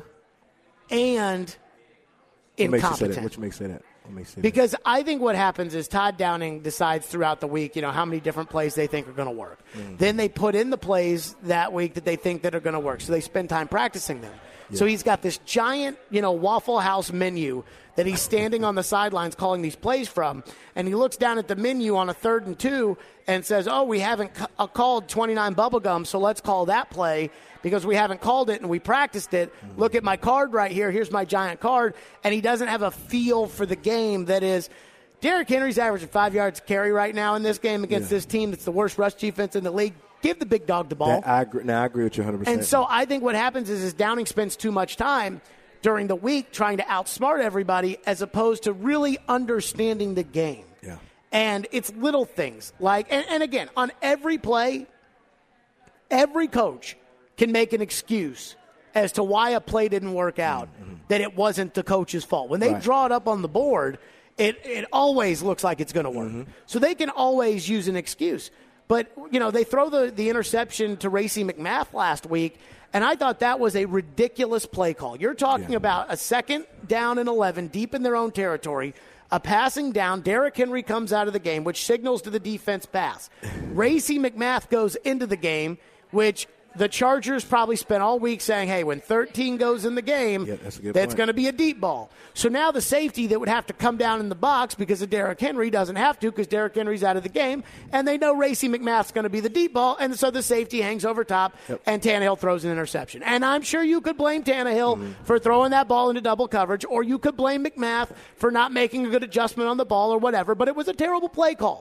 and incompetent. What makes you say that? What makes you say that? Because I think what happens is Todd Downing decides throughout the week, you know, how many different plays they think are going to work. Mm-hmm. Then they put in the plays that week that they think that are going to work. So they spend time practicing them. Yeah. So he's got this giant, you know, Waffle House menu that he's standing on the sidelines calling these plays from. And he looks down at the menu on a third and two and says, oh, we haven't ca- uh, called twenty-nine Bubblegum, so let's call that play because we haven't called it and we practiced it. Mm-hmm. Look at my card right here. Here's my giant card. And he doesn't have a feel for the game that is – Derrick Henry's averaging five yards carry right now in this game against yeah. this team that's the worst rush defense in the league. Give the big dog the ball. That, I agree. Now, I agree with you one hundred percent. And so I think what happens is, is Downing spends too much time during the week trying to outsmart everybody as opposed to really understanding the game. Yeah. And it's little things like, and, and again, on every play, every coach can make an excuse as to why a play didn't work out, mm-hmm. that it wasn't the coach's fault. When they right. draw it up on the board, it, it always looks like it's going to work. Mm-hmm. So they can always use an excuse. But, you know, they throw the, the interception to Racey McMath last week, and I thought that was a ridiculous play call. You're talking yeah. about a second down and eleven deep in their own territory, a passing down. Derrick Henry comes out of the game, which signals to the defense pass. Racey McMath goes into the game, which the Chargers probably spent all week saying, hey, when thirteen goes in the game, yeah, that's, that's going to be a deep ball. So now the safety that would have to come down in the box because of Derrick Henry doesn't have to because Derrick Henry's out of the game, and they know Racey McMath's going to be the deep ball, and so the safety hangs over top, yep. and Tannehill throws an interception. And I'm sure you could blame Tannehill mm-hmm. for throwing that ball into double coverage, or you could blame McMath for not making a good adjustment on the ball or whatever, but it was a terrible play call.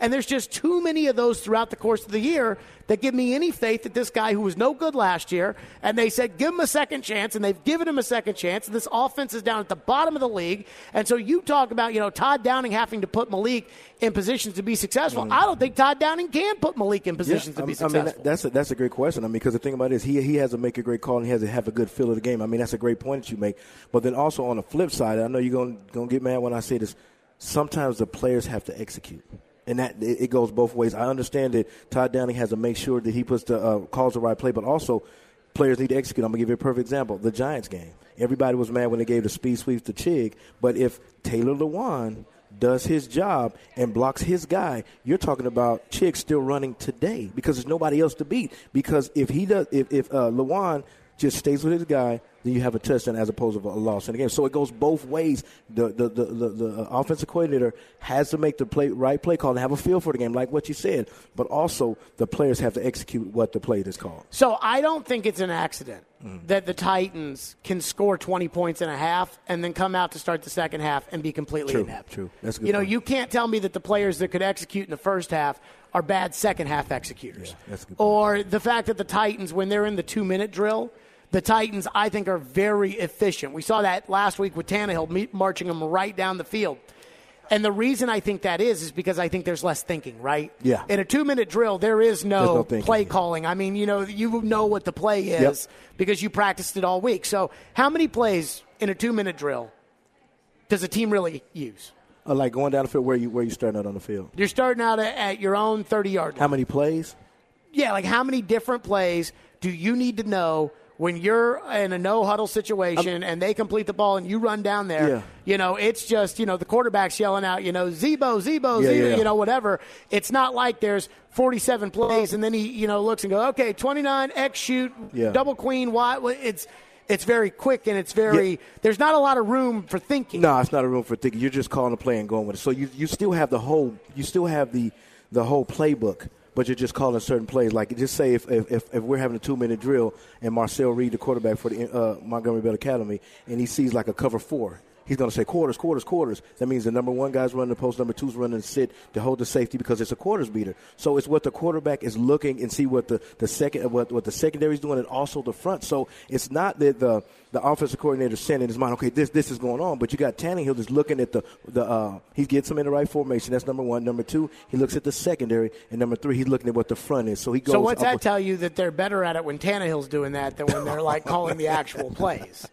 And there's just too many of those throughout the course of the year that give me any faith that this guy who was no good last year, and they said give him a second chance, and they've given him a second chance, and this offense is down at the bottom of the league. And so you talk about, you know, Todd Downing having to put Malik in positions to be successful. Mm. I don't think Todd Downing can put Malik in positions yeah, to be I successful. mean, that, that's, a, that's a great question. I mean, because the thing about it is he, he has to make a great call and he has to have a good feel of the game. I mean, that's a great point that you make. But then also on the flip side, I know you're going to get mad when I say this, sometimes the players have to execute. And that it goes both ways. I understand that Todd Downing has to make sure that he puts the uh, calls the right play, but also players need to execute. I'm going to give you a perfect example. The Giants game. Everybody was mad when they gave the speed sweeps to Chig, but if Taylor Lewan does his job and blocks his guy, you're talking about Chig still running today because there's nobody else to beat. Because if he does, if, if uh, Lewan just stays with his guy, then you have a touchdown as opposed to a loss in the game. So it goes both ways. The the the, the, the offensive coordinator has to make the play, right play call and have a feel for the game, like what you said. But also the players have to execute what the play is called. So I don't think it's an accident mm. that the Titans can score twenty points in a half and then come out to start the second half and be completely true, inept. True, that's a good You know, point. you can't tell me that the players that could execute in the first half are bad second half executors. Yeah, that's a good point. Or the fact that the Titans, when they're in the two-minute drill, the Titans, I think, are very efficient. We saw that last week with Tannehill marching them right down the field. And the reason I think that is is because I think there's less thinking, right? Yeah. In a two-minute drill, there is no, no thinking, play yeah. calling. I mean, you know, you know what the play is yep. because you practiced it all week. So how many plays in a two-minute drill does a team really use? Uh, like going down the field, where you where you starting out on the field? You're starting out at, at your own thirty-yard line. How many plays? Yeah, like how many different plays do you need to know when you're in a no-huddle situation and they complete the ball and you run down there? Yeah. You know, it's just, you know, the quarterback's yelling out, you know, Zebo, Zebo, yeah, Zebo, yeah. you know, whatever. It's not like there's forty-seven plays and then he, you know, looks and goes, okay, twenty-nine, X shoot, yeah. double queen, Y. It's it's very quick and it's very yeah. – there's not a lot of room for thinking. No, it's not a room for thinking. You're just calling a play and going with it. So you, you still have the whole – you still have the the whole playbook. But you're just calling certain plays. Like, just say if if, if we're having a two-minute drill and Marcel Reed, the quarterback for the uh, Montgomery Bell Academy, and he sees like a cover four, he's going to say quarters, quarters, quarters. That means the number one guy's running the post, number two's running the sit to hold the safety because it's a quarters beater. So it's what the quarterback is looking and see what the, the second what what the secondary is doing and also the front. So it's not that the the offensive coordinator is saying in his mind, okay, this this is going on, but you got Tannehill just looking at the the uh, he gets him in the right formation. That's number one. Number two, he looks at the secondary, and number three, he's looking at what the front is. So he goes. So what's that tell you that they're better at it when Tannehill's doing that than when they're like calling the actual plays?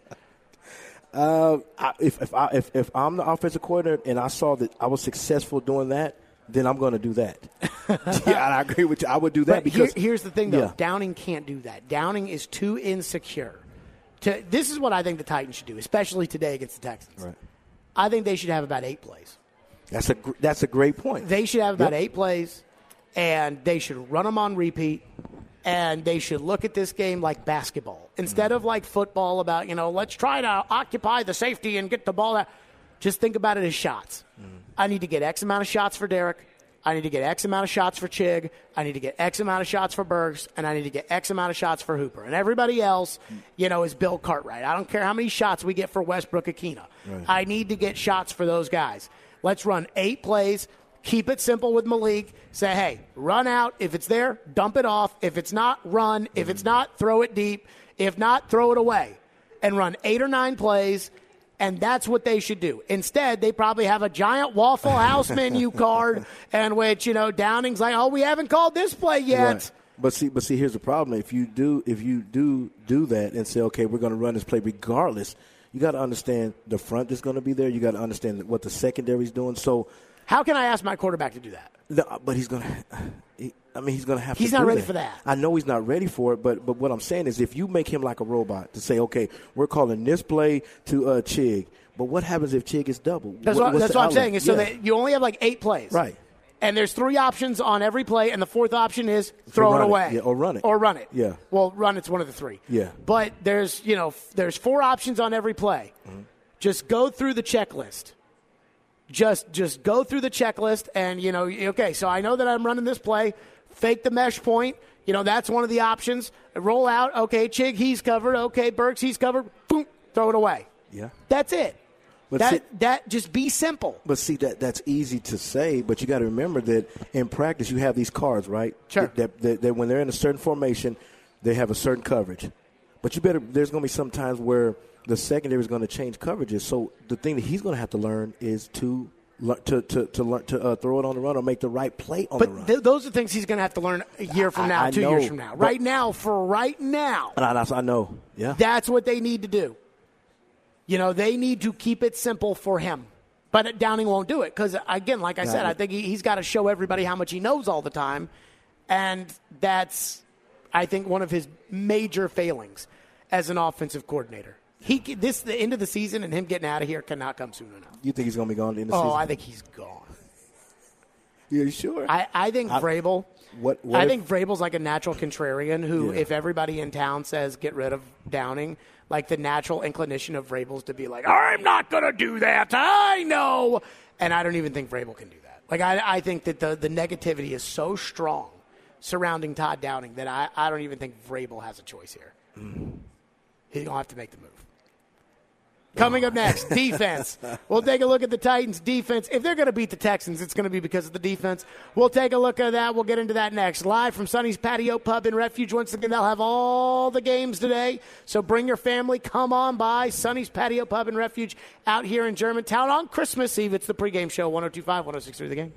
Uh, I, if if I if, if I'm the offensive coordinator and I saw that I was successful doing that, then I'm going to do that. Yeah, I agree with you. I would do that but because here, here's the thing, though. Yeah. Downing can't do that. Downing is too insecure. To this is what I think the Titans should do, especially today against the Texans. Right. I think they should have about eight plays. That's a gr- that's a great point. They should have about yep. eight plays, and they should run them on repeat. And they should look at this game like basketball instead mm. of like football about, you know, let's try to occupy the safety and get the ball out. Just think about it as shots. Mm. I need to get X amount of shots for Derek. I need to get X amount of shots for Chig. I need to get X amount of shots for Burks. And I need to get X amount of shots for Hooper. And everybody else, you know, is Bill Cartwright. I don't care how many shots we get for Westbrook Akina. Right. I need to get shots for those guys. Let's run eight plays. Keep it simple with Malik. Say, hey, run out. If it's there, dump it off. If it's not, run. If it's not, throw it deep. If not, throw it away. And run eight or nine plays, and that's what they should do. Instead, they probably have a giant Waffle House menu card, and which, you know, Downing's like, oh, we haven't called this play yet. Right. But see, but see, here's the problem. If you do, if you do do that and say, okay, we're going to run this play regardless, you got to understand the front is going to be there. You got to understand what the secondary is doing. So, how can I ask my quarterback to do that? No, but he's going to. He, I mean, he's going to have he's to. He's not do ready that. for that. I know he's not ready for it, but but what I'm saying is, if you make him like a robot to say, okay, we're calling this play to uh, Chig, but what happens if Chig is double? That's what, what, that's what I'm saying. Is so yeah. that you only have like eight plays, right? And there's three options on every play, and the fourth option is throw it away, it. Yeah, or run it, or run it. Yeah. Well, run it's one of the three. Yeah. But there's you know there's four options on every play. Mm-hmm. Just go through the checklist. Just just go through the checklist and, you know, okay, so I know that I'm running this play. Fake the mesh point. You know, that's one of the options. Roll out. Okay, Chig, he's covered. Okay, Burks, he's covered. Boom, throw it away. Yeah. That's it. But that see, that just be simple. But see, that that's easy to say, but you got to remember that in practice you have these cards, right? Sure. That, that, that when they're in a certain formation, they have a certain coverage. But you better. There's going to be some times where the secondary is going to change coverages. So the thing that he's going to have to learn is to to to to, learn, to uh, throw it on the run or make the right play on but the run. Th- those are things he's going to have to learn a year from now, I, I two know, years from now. Right now, for right now, I, I, I know. Yeah. That's what they need to do. You know, they need to keep it simple for him. But Downing won't do it because, again, like I said, I think he, he's got to show everybody how much he knows all the time. And that's, I think, one of his major failings as an offensive coordinator. He this the end of the season and him getting out of here cannot come soon enough. You think he's going to be gone at the end of the oh, season? I think he's gone. You sure? I, I think I, Vrabel. What, what I if, think Vrabel's like a natural contrarian who, Yeah. if everybody in town says get rid of Downing, like the natural inclination of Vrabel's to be like, I'm not going to do that. I know. And I don't even think Vrabel can do that. Like, I, I think that the, the negativity is so strong surrounding Todd Downing that I, I don't even think Vrabel has a choice here. Mm. He's going to have to make the move. Coming up next, defense. We'll take a look at the Titans' defense. If they're going to beat the Texans, it's going to be because of the defense. We'll take a look at that. We'll get into that next. Live from Sonny's Patio Pub and Refuge. Once again, they'll have all the games today. So bring your family. Come on by Sonny's Patio Pub and Refuge out here in Germantown on Christmas Eve. It's the pregame show, one oh two point five, one oh six point three The Game.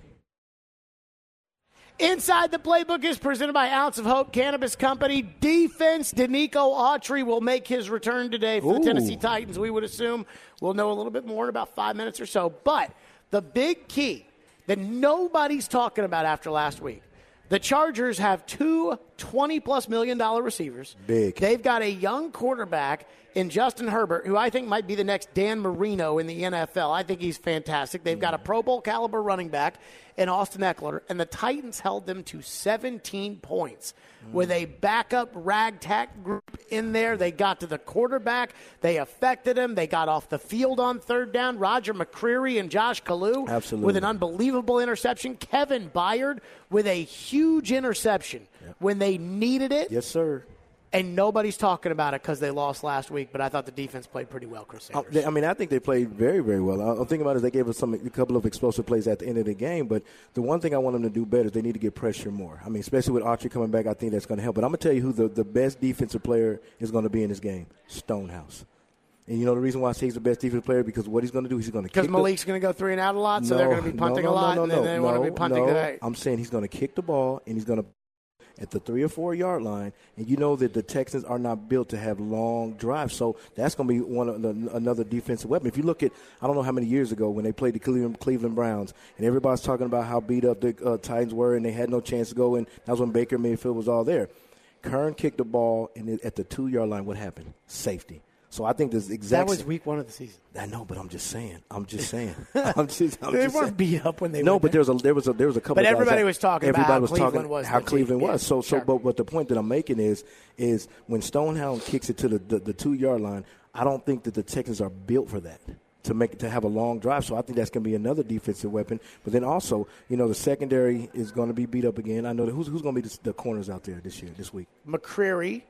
Inside the Playbook is presented by Ounce of Hope Cannabis Company. Defense, Danico Autry will make his return today for Ooh. the Tennessee Titans, we would assume. We'll know a little bit more in about five minutes or so. But the big key that nobody's talking about after last week, the Chargers have two twenty-plus million dollar receivers. Big. They've got a young quarterback in Justin Herbert, who I think might be the next Dan Marino in the N F L. I think he's fantastic. They've got a Pro Bowl caliber running back in Austin Eckler, and the Titans held them to seventeen points with a backup ragtag group in there. They got to the quarterback. They affected him. They got off the field on third down. Roger McCreary and Josh Kalu Absolutely. with an unbelievable interception. Kevin Byard with a huge interception Yep. when they needed it. Yes, sir. And nobody's talking about it because they lost last week, but I thought the defense played pretty well, Chris Oh, Sanders. they- I mean, I think they played very, very well. I'm thinking about it, they gave us some a couple of explosive plays at the end of the game, but the one thing I want them to do better is they need to get pressure more. I mean, especially with Autry coming back, I think that's going to help. But I'm going to tell you who the, the best defensive player is going to be in this game, Stonehouse. And you know the reason why I say he's the best defensive player? Because what he's going to do, he's going to kick Because Malik's going to go three and out a lot, so no, they're going to be punting no, no, a lot, no, no, and then no, they no, want to be punting no. today. I'm saying he's going to kick the ball, and he's going to at the three or four yard line, and you know that the Texans are not built to have long drives, so that's going to be one of the, another defensive weapon. If you look at, I don't know how many years ago when they played the Cleveland, Cleveland Browns, and everybody's talking about how beat up the uh, Titans were, and they had no chance to go, and that was when Baker Mayfield was all there. Kern kicked the ball, and at the two yard line, what happened? Safety. So I think this exact. That was week one of the season. I know, but I'm just saying. I'm just saying. I'm just. I'm They just weren't saying. beat up when they No, went but there. there was a there was a there was a couple. But of guys everybody that- was talking about everybody how was Cleveland talking was how the Cleveland team. was. Yeah, So so, sure. but but the point that I'm making is is when Stonehound kicks it to the the, the two yard line, I don't think that the Texans are built for that. To make to have a long drive, so I think that's going to be another defensive weapon. But then also, you know, the secondary is going to be beat up again. I know that who's who's going to be the, the corners out there this year, this week. McCreary,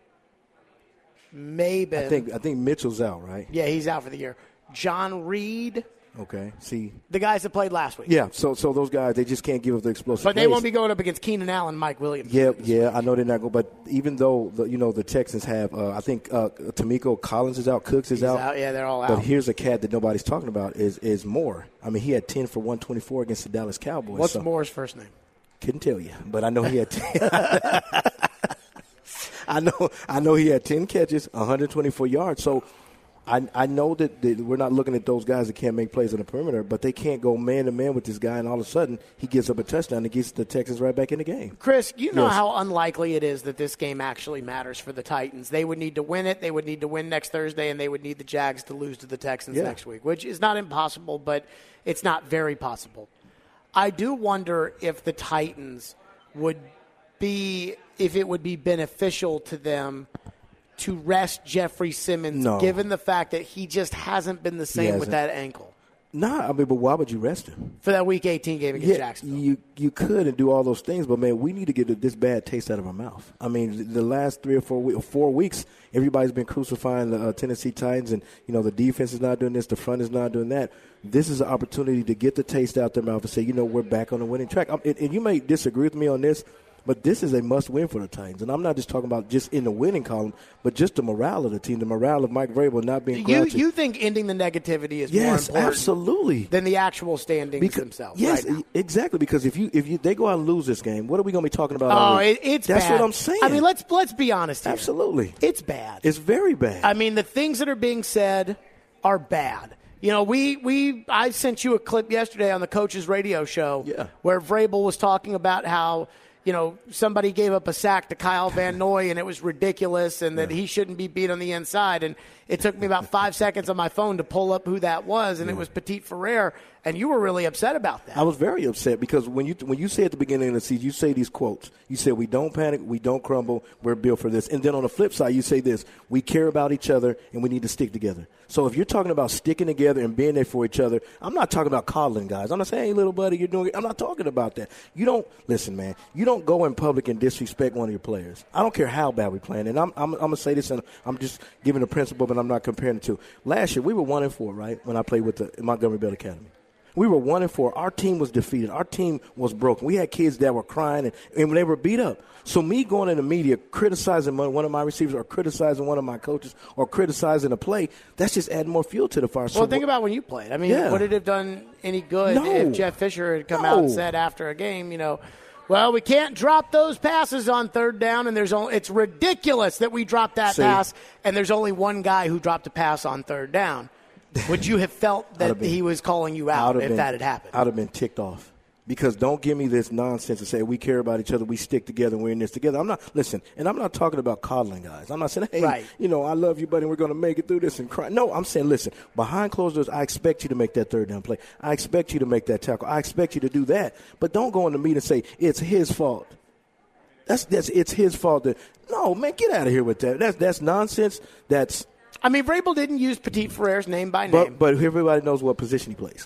Maben. I think I think Mitchell's out, right? Yeah, he's out for the year. John Reed, Okay. See. the guys that played last week. Yeah. So so those guys, they just can't give up the explosive. But they plays. won't be going up against Keenan Allen, Mike Williams. Yeah, yeah, I know they're not going. But even though the, you know the Texans have, uh, I think uh, Tamiko Collins is out, Cooks is He's out. out. Yeah, they're all out. But here's a cat that nobody's talking about is is Moore. I mean, he had ten for one twenty-four against the Dallas Cowboys. What's so, Moore's first name? Couldn't tell you, but I know he had ten. I know, I know he had ten catches, one hundred twenty-four yards. So I I know that, that we're not looking at those guys that can't make plays on the perimeter, but they can't go man to man with this guy, and all of a sudden he gives up a touchdown and gets the Texans right back in the game. Chris, you know Yes. how unlikely it is that this game actually matters for the Titans. They would need to win it. They would need to win next Thursday, and they would need the Jags to lose to the Texans Yeah. next week, which is not impossible, but it's not very possible. I do wonder if the Titans would be, if it would be beneficial to them to rest Jeffrey Simmons, No. given the fact that he just hasn't been the same with hasn't. that ankle. Nah, I mean, but why would you rest him? For that Week eighteen game against yeah, Jacksonville. You you could and do all those things, but, man, we need to get this bad taste out of our mouth. I mean, the last three or four, week, or four weeks, everybody's been crucifying the uh, Tennessee Titans, and, you know, the defense is not doing this, the front is not doing that. This is an opportunity to get the taste out their mouth and say, you know, we're back on the winning track. And, and you may disagree with me on this, but this is a must-win for the Titans. And I'm not just talking about just in the winning column, but just the morale of the team, the morale of Mike Vrabel not being you, grouchy. you think ending the negativity is yes, more important absolutely. than the actual standings because, themselves? Yes, right now. exactly. Because if you if you they go out and lose this game, what are we going to be talking about? Oh, it, it's That's bad. what I'm saying. I mean, let's let's be honest here. Absolutely. It's bad. It's very bad. I mean, the things that are being said are bad. You know, we, we I sent you a clip yesterday on the Coach's Radio Show yeah. where Vrabel was talking about how, you know, somebody gave up a sack to Kyle Van Noy and it was ridiculous and that yeah. he shouldn't be beat on the inside. And it took me about five seconds on my phone to pull up who that was, and yeah. it was Petit Ferrer. And you were really upset about that. I was very upset because when you when you say at the beginning of the season, you say these quotes. You say, we don't panic, we don't crumble, we're built for this. And then on the flip side, you say this, we care about each other and we need to stick together. So if you're talking about sticking together and being there for each other, I'm not talking about coddling guys. I'm not saying, hey, little buddy, you're doing it. I'm not talking about that. You don't, listen, man, you don't go in public and disrespect one of your players. I don't care how bad we're playing. And I'm, I'm, I'm going to say this, and I'm just giving a principle, but I'm not comparing the two. Last year, we were one and four, right, when I played with the Montgomery Bell Academy. We were one and four. Our team was defeated. Our team was broken. We had kids that were crying, and, and they were beat up. So me going in the media criticizing one of my receivers or criticizing one of my coaches or criticizing a play, that's just adding more fuel to the fire. Well, so think about when you played. I mean, yeah. would it have done any good no. if Jeff Fisher had come no. out and said after a game, you know, well, we can't drop those passes on third down, and there's only, it's ridiculous that we dropped that See? pass, and there's only one guy who dropped a pass on third down. Would you have felt that been, he was calling you out if been, that had happened? I'd have been ticked off. Because don't give me this nonsense and say we care about each other, we stick together, and we're in this together. I'm not listen, and I'm not talking about coddling guys. I'm not saying, hey, right. you know, I love you, buddy, and we're going to make it through this and cry. No, I'm saying, listen, behind closed doors, I expect you to make that third down play. I expect you to make that tackle. I expect you to do that. But don't go into me and say it's his fault. That's that's it's his fault. That, no, man, get out of here with that. That's that's nonsense. That's. I mean, Vrabel didn't use Petit Ferrer's name by name. But, but everybody knows what position he plays.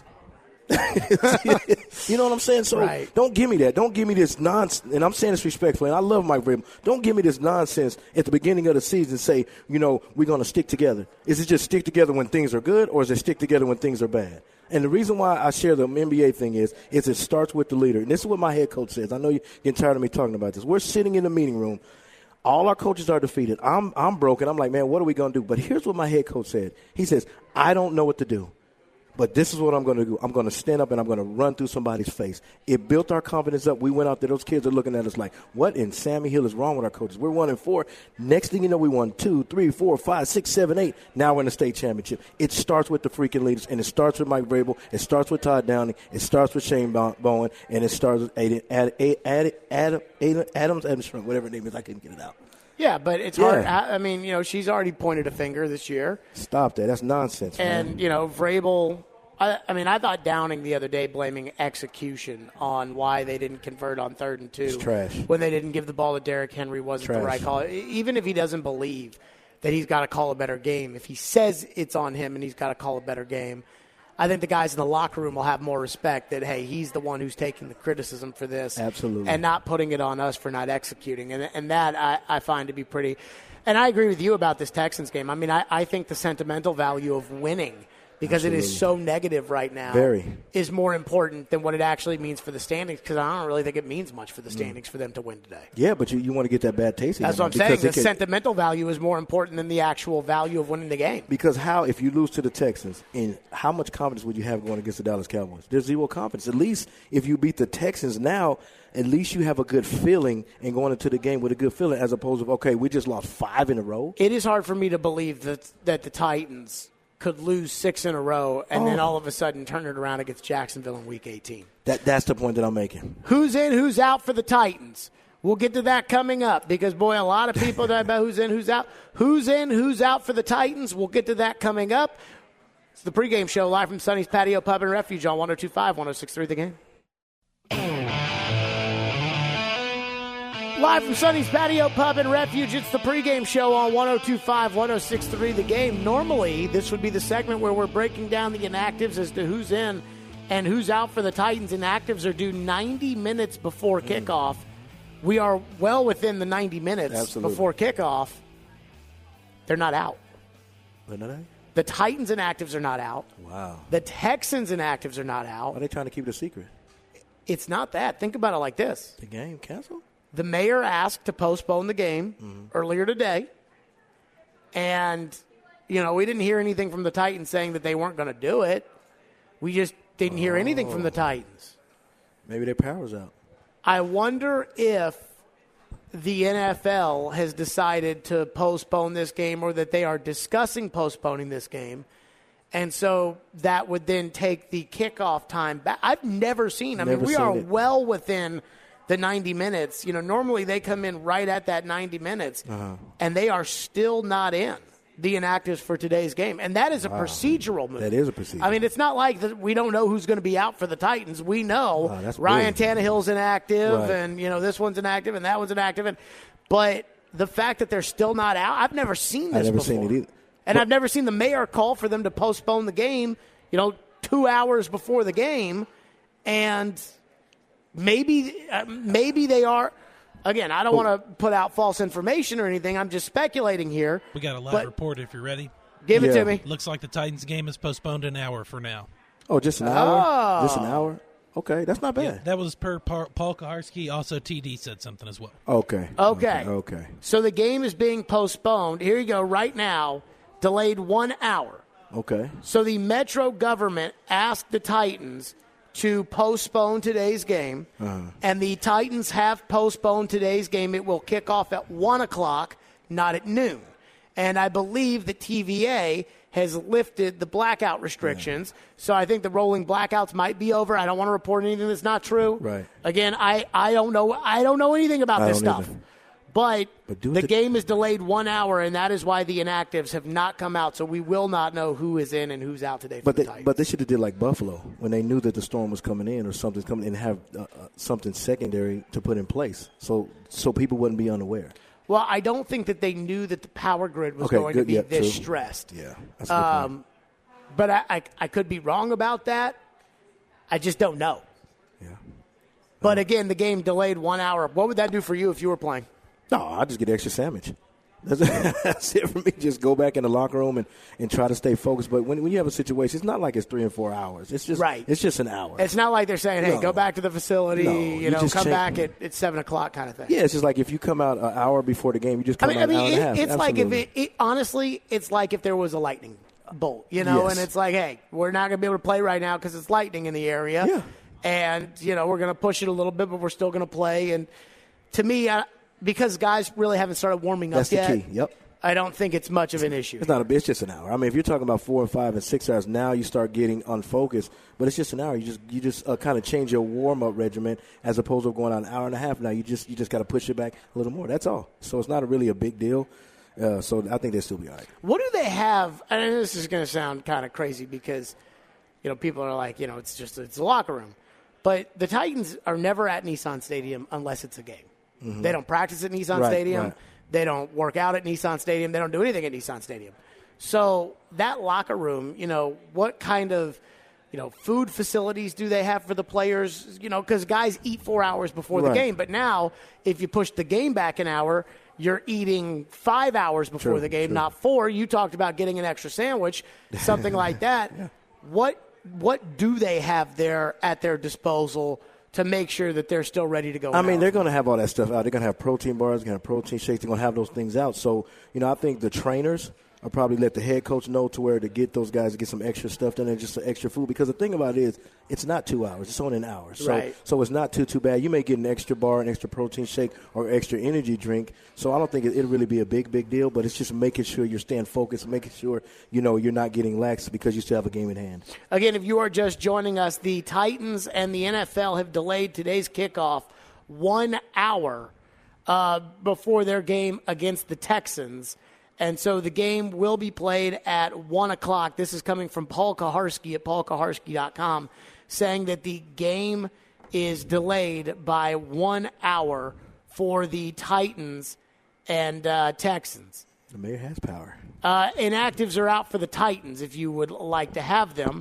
You know what I'm saying? So right. don't give me that. Don't give me this nonsense. And I'm saying this respectfully, and I love Mike Vrabel. Don't give me this nonsense at the beginning of the season and say, you know, we're going to stick together. Is it just stick together when things are good, or is it stick together when things are bad? And the reason why I share the N B A thing is, is it starts with the leader. And this is what my head coach says. I know you're getting tired of me talking about this. We're sitting in the meeting room. All our coaches are defeated. I'm I'm broken. I'm like, man, what are we going to do? But here's what my head coach said. He says, I don't know what to do, but this is what I'm going to do. I'm going to stand up and I'm going to run through somebody's face. It built our confidence up. We went out there. Those kids are looking at us like, what in Sammy Hill is wrong with our coaches? We're one and four. Next thing you know, we won two, three, four, five, six, seven, eight. Now we're in the state championship. It starts with the freaking leaders, and it starts with Mike Vrabel. It starts with Todd Downing. It starts with Shane Bowen, and it starts with Adam, Adam, Adam, Adam, Adams, Adams, whatever his name is. I couldn't get it out. Yeah, but it's yeah. hard. I mean, you know, she's already pointed a finger this year. Stop that. That's nonsense, and, man. you know, Vrabel, I, I mean, I thought Downing the other day blaming execution on why they didn't convert on third and two. It's trash. When they didn't give the ball to Derrick Henry wasn't trash. the right call. Even if he doesn't believe that he's got to call a better game, if he says it's on him and he's got to call a better game, I think the guys in the locker room will have more respect that, hey, he's the one who's taking the criticism for this. Absolutely. And not putting it on us for not executing. And, and that I, I find to be pretty – and I agree with you about this Texans game. I mean, I, I think the sentimental value of winning – because Absolutely. It is so negative right now, Very. is more important than what it actually means for the standings, because I don't really think it means much for the standings mm. for them to win today. Yeah, but you, you want to get that bad taste. That's what I'm saying. The can, sentimental value is more important than the actual value of winning the game. Because how, if you lose to the Texans, and how much confidence would you have going against the Dallas Cowboys? There's zero confidence. At least if you beat the Texans now, at least you have a good feeling and going into the game with a good feeling, as opposed to, okay, we just lost five in a row. It is hard for me to believe that that the Titans could lose six in a row and oh. then all of a sudden turn it around against Jacksonville in Week eighteen. That That's the point that I'm making. Who's in, who's out for the Titans? We'll get to that coming up because, boy, a lot of people talk about who's in, who's out. Who's in, who's out for the Titans? We'll get to that coming up. It's the pregame show live from Sonny's Patio Pub and Refuge on one oh two point five, one oh six point three The Game. Live from Sonny's Patio Pub and Refuge, it's the pregame show on one oh two point five, one oh six point three The Game. Normally, this would be the segment where we're breaking down the inactives as to who's in and who's out for the Titans. Inactives are due ninety minutes before kickoff. We are well within the ninety minutes Absolutely. before kickoff. They're not out. They're not out? The Titans inactives are not out. Wow. The Texans inactives are not out. Why are they trying to keep it a secret? It's not that. Think about it like this. The game canceled? The mayor asked to postpone the game mm-hmm. earlier today. And, you know, we didn't hear anything from the Titans saying that they weren't going to do it. We just didn't hear oh. anything from the Titans. Maybe their power's out. I wonder if the N F L has decided to postpone this game or that they are discussing postponing this game. And so that would then take the kickoff time back. I've never seen. I never mean, we seen are it. well within the ninety minutes. You know, normally they come in right at that ninety minutes, uh-huh. and they are still not in the inactives for today's game. And that is a wow. procedural move. That is a procedure. I mean, it's not like that we don't know who's going to be out for the Titans. We know wow, Ryan brilliant. Tannehill's inactive, right. and, you know, this one's inactive, and that one's inactive. And, but the fact that they're still not out, I've never seen this I've never before. seen it either. And but, I've never seen the mayor call for them to postpone the game, you know, two hours before the game. And maybe uh, maybe they are – again, I don't want to put out false information or anything. I'm just speculating here. We got a live report if you're ready. Give yeah. it to me. Looks like the Titans game is postponed an hour for now. Oh, just an hour? Oh. Just an hour? Okay, that's not bad. Yeah, that was per Paul Kaharski. Also, T D said something as well. Okay. Okay. Okay. Okay. So the game is being postponed. Here you go right now, delayed one hour. Okay. So the Metro government asked the Titans to postpone today's game, uh-huh. and the Titans have postponed today's game. It will kick off at one o'clock, not at noon. And I believe that T V A has lifted the blackout restrictions. Yeah. So I think the rolling blackouts might be over. I don't want to report anything that's not true. Right. Again, I, I don't know I don't know anything about I this stuff. Either. But, but the to- game is delayed one hour, and that is why the inactives have not come out. So we will not know who is in and who's out today for but the they, Titans. But they should have did like Buffalo when they knew that the storm was coming in or something's coming in, and have uh, uh, something secondary to put in place so so people wouldn't be unaware. Well, I don't think that they knew that the power grid was okay, going good, to be yeah, this true. stressed. Yeah, that's a good point. Um, but I, I, I could be wrong about that. I just don't know. Yeah. But, again, the game delayed one hour. What would that do for you if you were playing? No, I just get extra sandwich. That's, that's it for me. Just go back in the locker room and, and try to stay focused. But when when you have a situation, it's not like it's three and four hours. It's just right. It's just an hour. It's not like they're saying, hey, no. go back to the facility, no, you, you know, come change, back at, at seven o'clock kind of thing. Yeah, it's just like if you come out an hour before the game, you just come I mean, out I mean, an hour it, and a half. It's Absolutely. like if it, it, honestly, it's like if there was a lightning bolt, you know, yes. and it's like, hey, we're not going to be able to play right now because it's lightning in the area. Yeah. And, you know, we're going to push it a little bit, but we're still going to play. And to me, I, because guys really haven't started warming up That's yet. the key. Yep. I don't think it's much of an issue. It's not a. It's just an hour. I mean, if you're talking about four and five and six hours, now you start getting unfocused. But it's just an hour. You just you just uh, kind of change your warm up regimen as opposed to going on an hour and a half. Now you just you just got to push it back a little more. That's all. So it's not a really a big deal. Uh, so I think they'll still be all right. What do they have? And this is going to sound kind of crazy because, you know, people are like, you know, it's just it's a locker room. But the Titans are never at Nissan Stadium unless it's a game. Mm-hmm. They don't practice at Nissan right, Stadium. Right. They don't work out at Nissan Stadium. They don't do anything at Nissan Stadium. So that locker room, you know, what kind of, you know, food facilities do they have for the players? You know, because guys eat four hours before right. the game. But now, if you push the game back an hour, you're eating five hours before true, the game, true. not four. You talked about getting an extra sandwich, something like that. Yeah. What what do they have there at their disposal to make sure that they're still ready to go? I mean, out? they're going to have all that stuff out. They're going to have protein bars, they're going to have protein shakes. They're going to have those things out. So, you know, I think the trainers will probably let the head coach know to where to get those guys to get some extra stuff done and just some extra food. Because the thing about it is, it's not two hours. It's only an hour. So, right. so it's not too, too bad. You may get an extra bar, an extra protein shake, or extra energy drink. So I don't think it, it'll really be a big, big deal. But it's just making sure you're staying focused, making sure, you know, you're not getting lax because you still have a game in hand. Again, if you are just joining us, the Titans and the N F L have delayed today's kickoff one hour uh, before their game against the Texans. And so the game will be played at one o'clock. This is coming from Paul Kaharski at paul kaharski dot com, saying that the game is delayed by one hour for the Titans and uh, Texans. The mayor has power. Uh, inactives are out for the Titans if you would like to have them.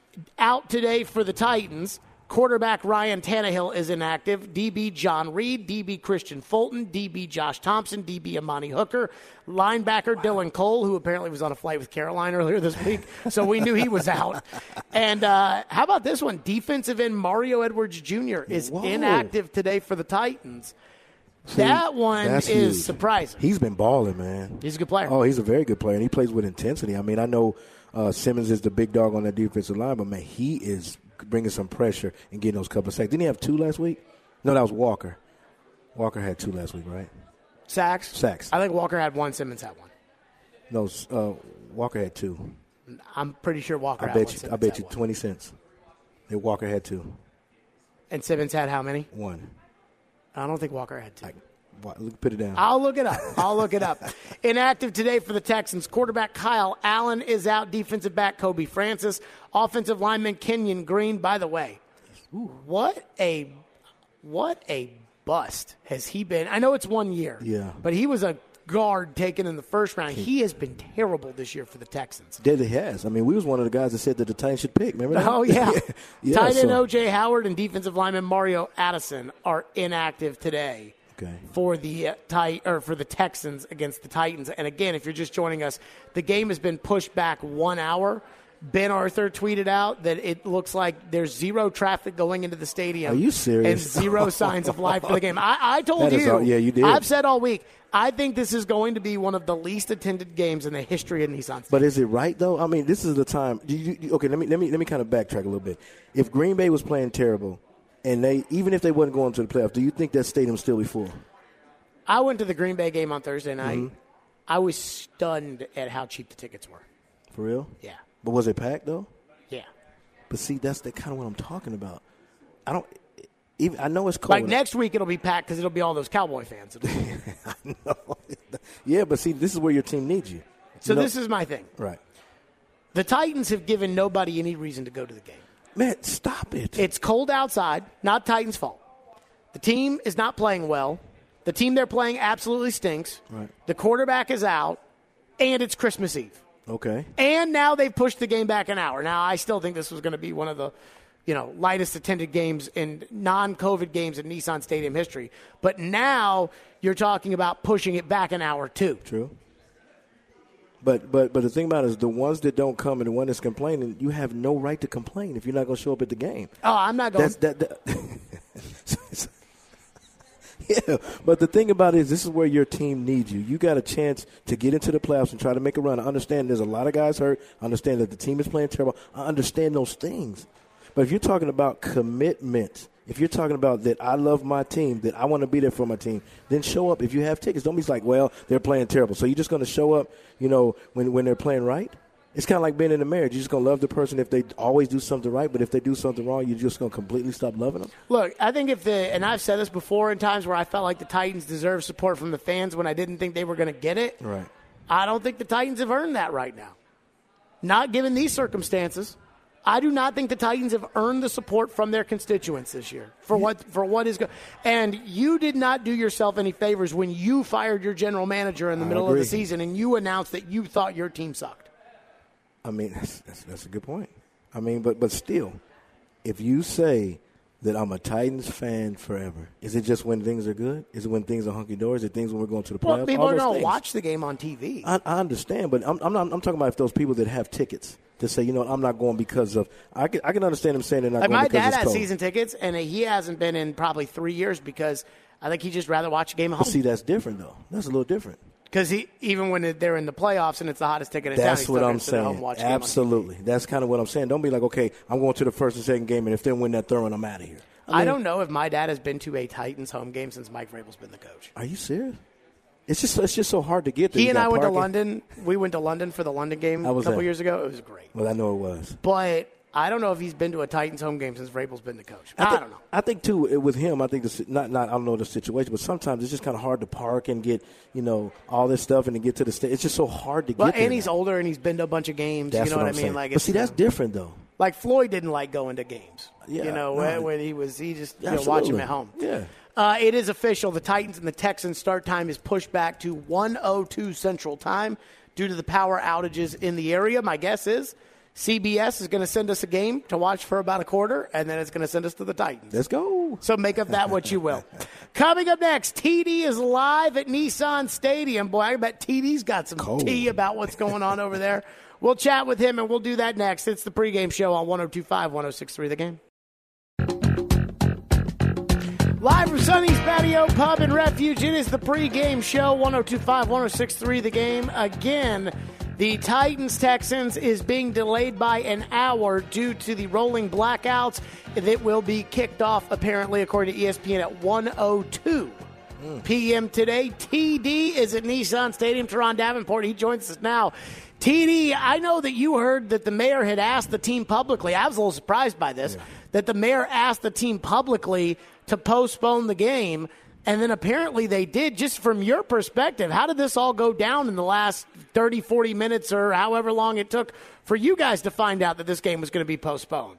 Out today for the Titans, quarterback Ryan Tannehill is inactive. D B John Reed, D B Christian Fulton, D B Josh Thompson, D B Amani Hooker, linebacker Dylan Cole, who apparently was on a flight with Caroline earlier this week, so we knew he was out. And uh, how about this one? Defensive end Mario Edwards Junior is Whoa. inactive today for the Titans. See, that one is huge. surprising. He's been balling, man. He's a good player. Oh, he's a very good player, and he plays with intensity. I mean, I know uh, Simmons is the big dog on that defensive line, but, man, he is bringing some pressure and getting those couple of sacks. Didn't he have two last week? No, that was Walker. Walker had two last week, right? Sacks? Sacks. I think Walker had one, Simmons had one. No, uh, Walker had two. I'm pretty sure Walker I had bet one. you. Simmons I bet had you one. twenty cents. That Walker had two. And Simmons had how many? One. I don't think Walker had two. Like, look, put it down. I'll look it up. I'll look it up. Inactive today for the Texans. Quarterback Kyle Allen is out. Defensive back Kobe Francis. Offensive lineman Kenyon Green. By the way, what a what a bust has he been. I know it's one year. Yeah. But he was a guard taken in the first round. He has been terrible this year for the Texans. That he has. I mean, we was one of the guys that said that the Titans should pick. Remember that? Oh, yeah. yeah Tight end so. O J Howard and defensive lineman Mario Addison are inactive today. Okay. For the uh, tit- or for the Texans against the Titans. And again, if you're just joining us, the game has been pushed back one hour. Ben Arthur tweeted out that it looks like there's zero traffic going into the stadium. Are you serious? And zero signs of life for the game. I, I told That is you. all, yeah, you did. I've said all week, I think this is going to be one of the least attended games in the history of Nissan Stadium. But is it right though? I mean, this is the time. Do you, you, okay, let me let me let me kind of backtrack a little bit. If Green Bay was playing terrible, and they even if they wasn't going to the playoffs, do you think that stadium still be full? I went to the Green Bay game on Thursday night. Mm-hmm. I was stunned at how cheap the tickets were. For real? Yeah. But was it packed though? Yeah. But see, that's the kind of what I'm talking about. I don't. Even I know it's cold. Like next week, it'll be packed because it'll be all those Cowboy fans. I know. Yeah, but see, this is where your team needs you. So you know, this is my thing. right. The Titans have given nobody any reason to go to the game. Man, stop it. It's cold outside, not Titans' fault. The team is not playing well. The team they're playing absolutely stinks. Right. The quarterback is out, and it's Christmas Eve. Okay. And now they've pushed the game back an hour. Now, I still think this was going to be one of the, you know, lightest attended games in non-COVID games in Nissan Stadium history. But now you're talking about pushing it back an hour too. True. But but but the thing about it is the ones that don't come and the one that's complaining, you have no right to complain if you're not going to show up at the game. Oh, I'm not going. That's that. that Yeah, but the thing about it is this is where your team needs you. You got a chance to get into the playoffs and try to make a run. I understand there's a lot of guys hurt. I understand that the team is playing terrible. I understand those things. But if you're talking about commitment, if you're talking about that I love my team, that I want to be there for my team, then show up if you have tickets. Don't be like, well, they're playing terrible. So you're just going to show up, you know, when, when they're playing right? It's kind of like being in a marriage. You're just going to love the person if they always do something right, but if they do something wrong, you're just going to completely stop loving them? Look, I think if the, and I've said this before in times where I felt like the Titans deserve support from the fans when I didn't think they were going to get it. Right. I don't think the Titans have earned that right now. Not given these circumstances. I do not think the Titans have earned the support from their constituents this year for what for what is going. And you did not do yourself any favors when you fired your general manager in the I middle agree. of the season and you announced that you thought your team sucked. I mean, that's, that's, that's a good point. I mean, but but still, if you say that I'm a Titans fan forever, is it just when things are good? Is it when things are hunky-dory? Is it things when we're going to the playoffs? Well, people All are those going to things. watch the game on T V. I, I understand, but I'm, I'm, not, I'm talking about if those people that have tickets to say, you know, I'm not going because of – I can, I can understand them saying they're not Like going my because dad it's has cold. season tickets, and he hasn't been in probably three years because I think he'd just rather watch a game at But home. see, that's different, though. That's a little different. Because he, even when they're in the playoffs and it's the hottest ticket in town, That's he's what still I'm gonna sit at home and saying. watch the game on T V. Absolutely. That's kind of what I'm saying. Don't be like, okay, I'm going to the first and second game, and if they win that third one, I'm out of here. I, mean, don't know if my dad has been to a Titans home game since Mike Vrabel's been the coach. Are you serious? It's just it's just so hard to get there. He You and got I went parking. to London. We went to London for the London game How a was couple that? years ago. It was great. Well, I know it was. But I don't know if he's been to a Titans home game since Vrabel's been the coach. I, think, don't know. I think too it- with him. I think the, not not I don't know the situation, but sometimes it's just kind of hard to park and get you know all this stuff and to get to the state. It's just so hard to Well, get there. and he's now. older and he's been to a bunch of games. That's you know what, what, I'm I mean? saying. Like, but it's, see, that's different though. like Floyd didn't like going to games. Yeah, you know no. when, when he was he just you know, Absolutely. watch him at home. Yeah. Uh, it is official. The Titans and the Texans start time is pushed back to one oh two Central Time due to the power outages in the area. My guess is C B S is going to send us a game to watch for about a quarter, and then it's going to send us to the Titans. Let's go. So make of that what you will. Coming up next, T D is live at Nissan Stadium. Boy, I bet T D's got some Cold. tea about what's going on over there. We'll chat with him, and we'll do that next. It's the pregame show on one oh two point five, one oh six point three The Game. Live from Sonny's Patio Pub and Refuge, it is the pregame show, one oh two point five, one oh six point three The Game. Again, the Titans-Texans is being delayed by an hour due to the rolling blackouts that will be kicked off, apparently, according to E S P N, at one oh two p.m. today. T D is at Nissan Stadium. Teron Davenport, he joins us now. T D, I know that you heard that the mayor had asked the team publicly. I was a little surprised by this, yeah. that the mayor asked the team publicly to postpone the game, and then apparently they did. Just from your perspective, how did this all go down in the last thirty, forty minutes or however long it took for you guys to find out that this game was going to be postponed?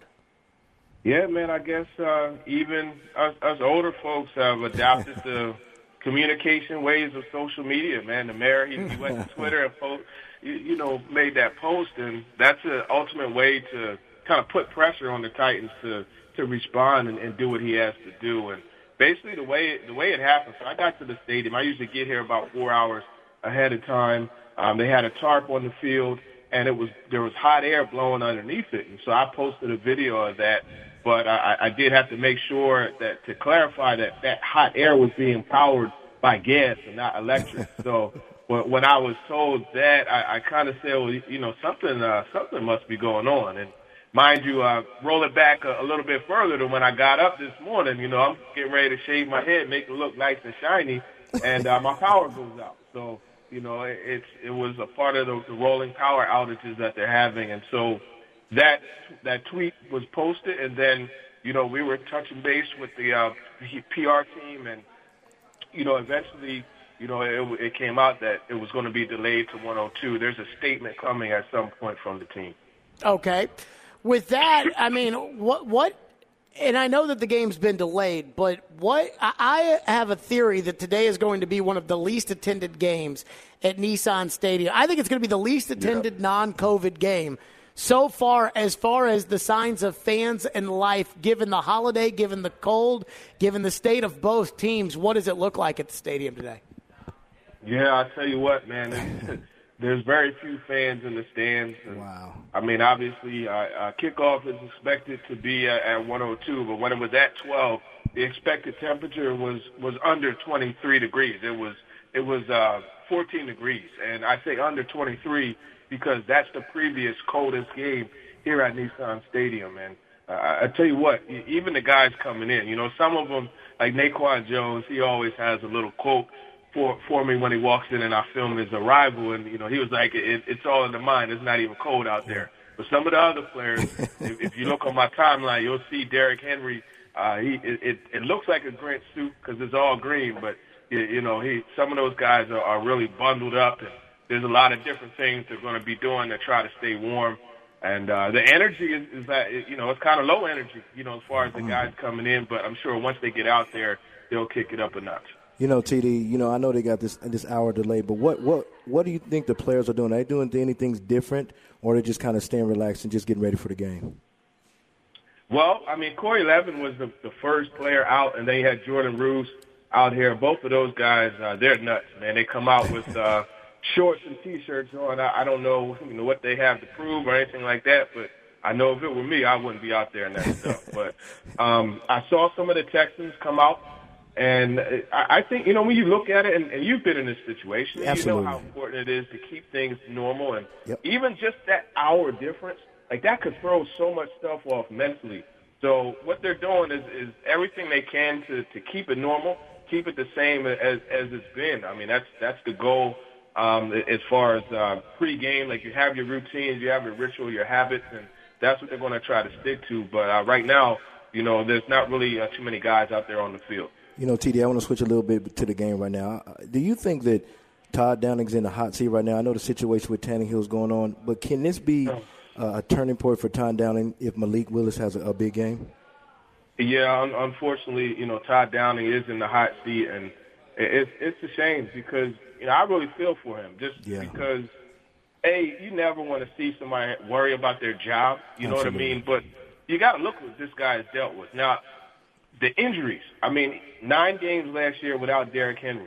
Yeah, man, I guess uh, even us, us older folks have adapted to communication ways of social media, man. The mayor, he, he went to Twitter and post, you, you know, made that post, and that's an ultimate way to kind of put pressure on the Titans to, to respond and, and do what he has to do. And basically the way the way it happened, so I got to the stadium. I usually get here about four hours ahead of time. Um, they had a tarp on the field, and it was there was hot air blowing underneath it. And so I posted a video of that, but I, I did have to make sure that to clarify that that hot air was being powered by gas and not electric. So when, when I was told that, I, I kind of said, well, you know, something uh, something must be going on. And mind you, uh, roll it back a, a little bit further to when I got up this morning. You know, I'm getting ready to shave my head, make it look nice and shiny, and uh, my power goes out. So, you know, it, it's it was a part of the, the rolling power outages that they're having. And so that that tweet was posted, and then, you know, we were touching base with the uh, P R team, and, you know, eventually, you know, it, it came out that it was going to be delayed to one oh two. There's a statement coming at some point from the team. Okay. With that, I mean, what, what, and I know that the game's been delayed, but what, I have a theory that today is going to be one of the least attended games at Nissan Stadium. I think it's going to be the least attended yeah. non-COVID game so far, as far as the signs of fans and life, given the holiday, given the cold, given the state of both teams. What does it look like at the stadium today? Yeah, I tell you what, man. There's very few fans in the stands. And, wow. I mean, obviously, uh, uh, kickoff is expected to be at, at one oh two, but when it was at twelve, the expected temperature was, was under twenty-three degrees. It was it was uh, fourteen degrees, and I say under twenty-three because that's the previous coldest game here at Nissan Stadium. And uh, I tell you what, even the guys coming in, you know, some of them, like Naquan Jones, he always has a little quote for for me when he walks in and I film his arrival, and you know he was like, it, it's all in the mind. It's not even cold out there. But some of the other players, if, if you look on my timeline, you'll see Derrick Henry. Uh, he it, it, it looks like a Grinch suit because it's all green, but you, you know he some of those guys are, are really bundled up, and there's a lot of different things they're going to be doing to try to stay warm. And uh, the energy is, is that you know it's kind of low energy, you know, as far as the guys coming in. But I'm sure once they get out there, they'll kick it up a notch. You know, T D, you know, I know they got this this hour delay, but what, what, what do you think the players are doing? Are they doing anything different, or are they just kind of staying relaxed and just getting ready for the game? Well, I mean, Corey Levin was the, the first player out, and then you had Jordan Roos out here. Both of those guys, uh, they're nuts, man. They come out with uh, shorts and T-shirts on. I, I don't know, you know what they have to prove or anything like that, but I know if it were me, I wouldn't be out there in that stuff. But um, I saw some of the Texans come out. And I think, you know, when you look at it, and, and you've been in this situation, Absolutely. You know how important it is to keep things normal. And yep. even just that hour difference, like that could throw so much stuff off mentally. So what they're doing is, is everything they can to, to keep it normal, keep it the same as, as it's been. I mean, that's that's the goal um, as far as uh, pregame. Like you have your routines, you have your ritual, your habits, and that's what they're going to try to stick to. But uh, right now, you know, there's not really uh, too many guys out there on the field. You know, T D, I want to switch a little bit to the game right now. Do you think that Todd Downing's in the hot seat right now? I know the situation with Tannehill is going on, but can this be uh, a turning point for Todd Downing if Malik Willis has a, a big game? Yeah, un- unfortunately, you know, Todd Downing is in the hot seat, and it's it's a shame because you know I really feel for him just yeah. because, A, you never want to see somebody worry about their job, you know Absolutely. what I mean? But you got to look what this guy has dealt with. Now, the injuries, I mean, nine games last year without Derrick Henry,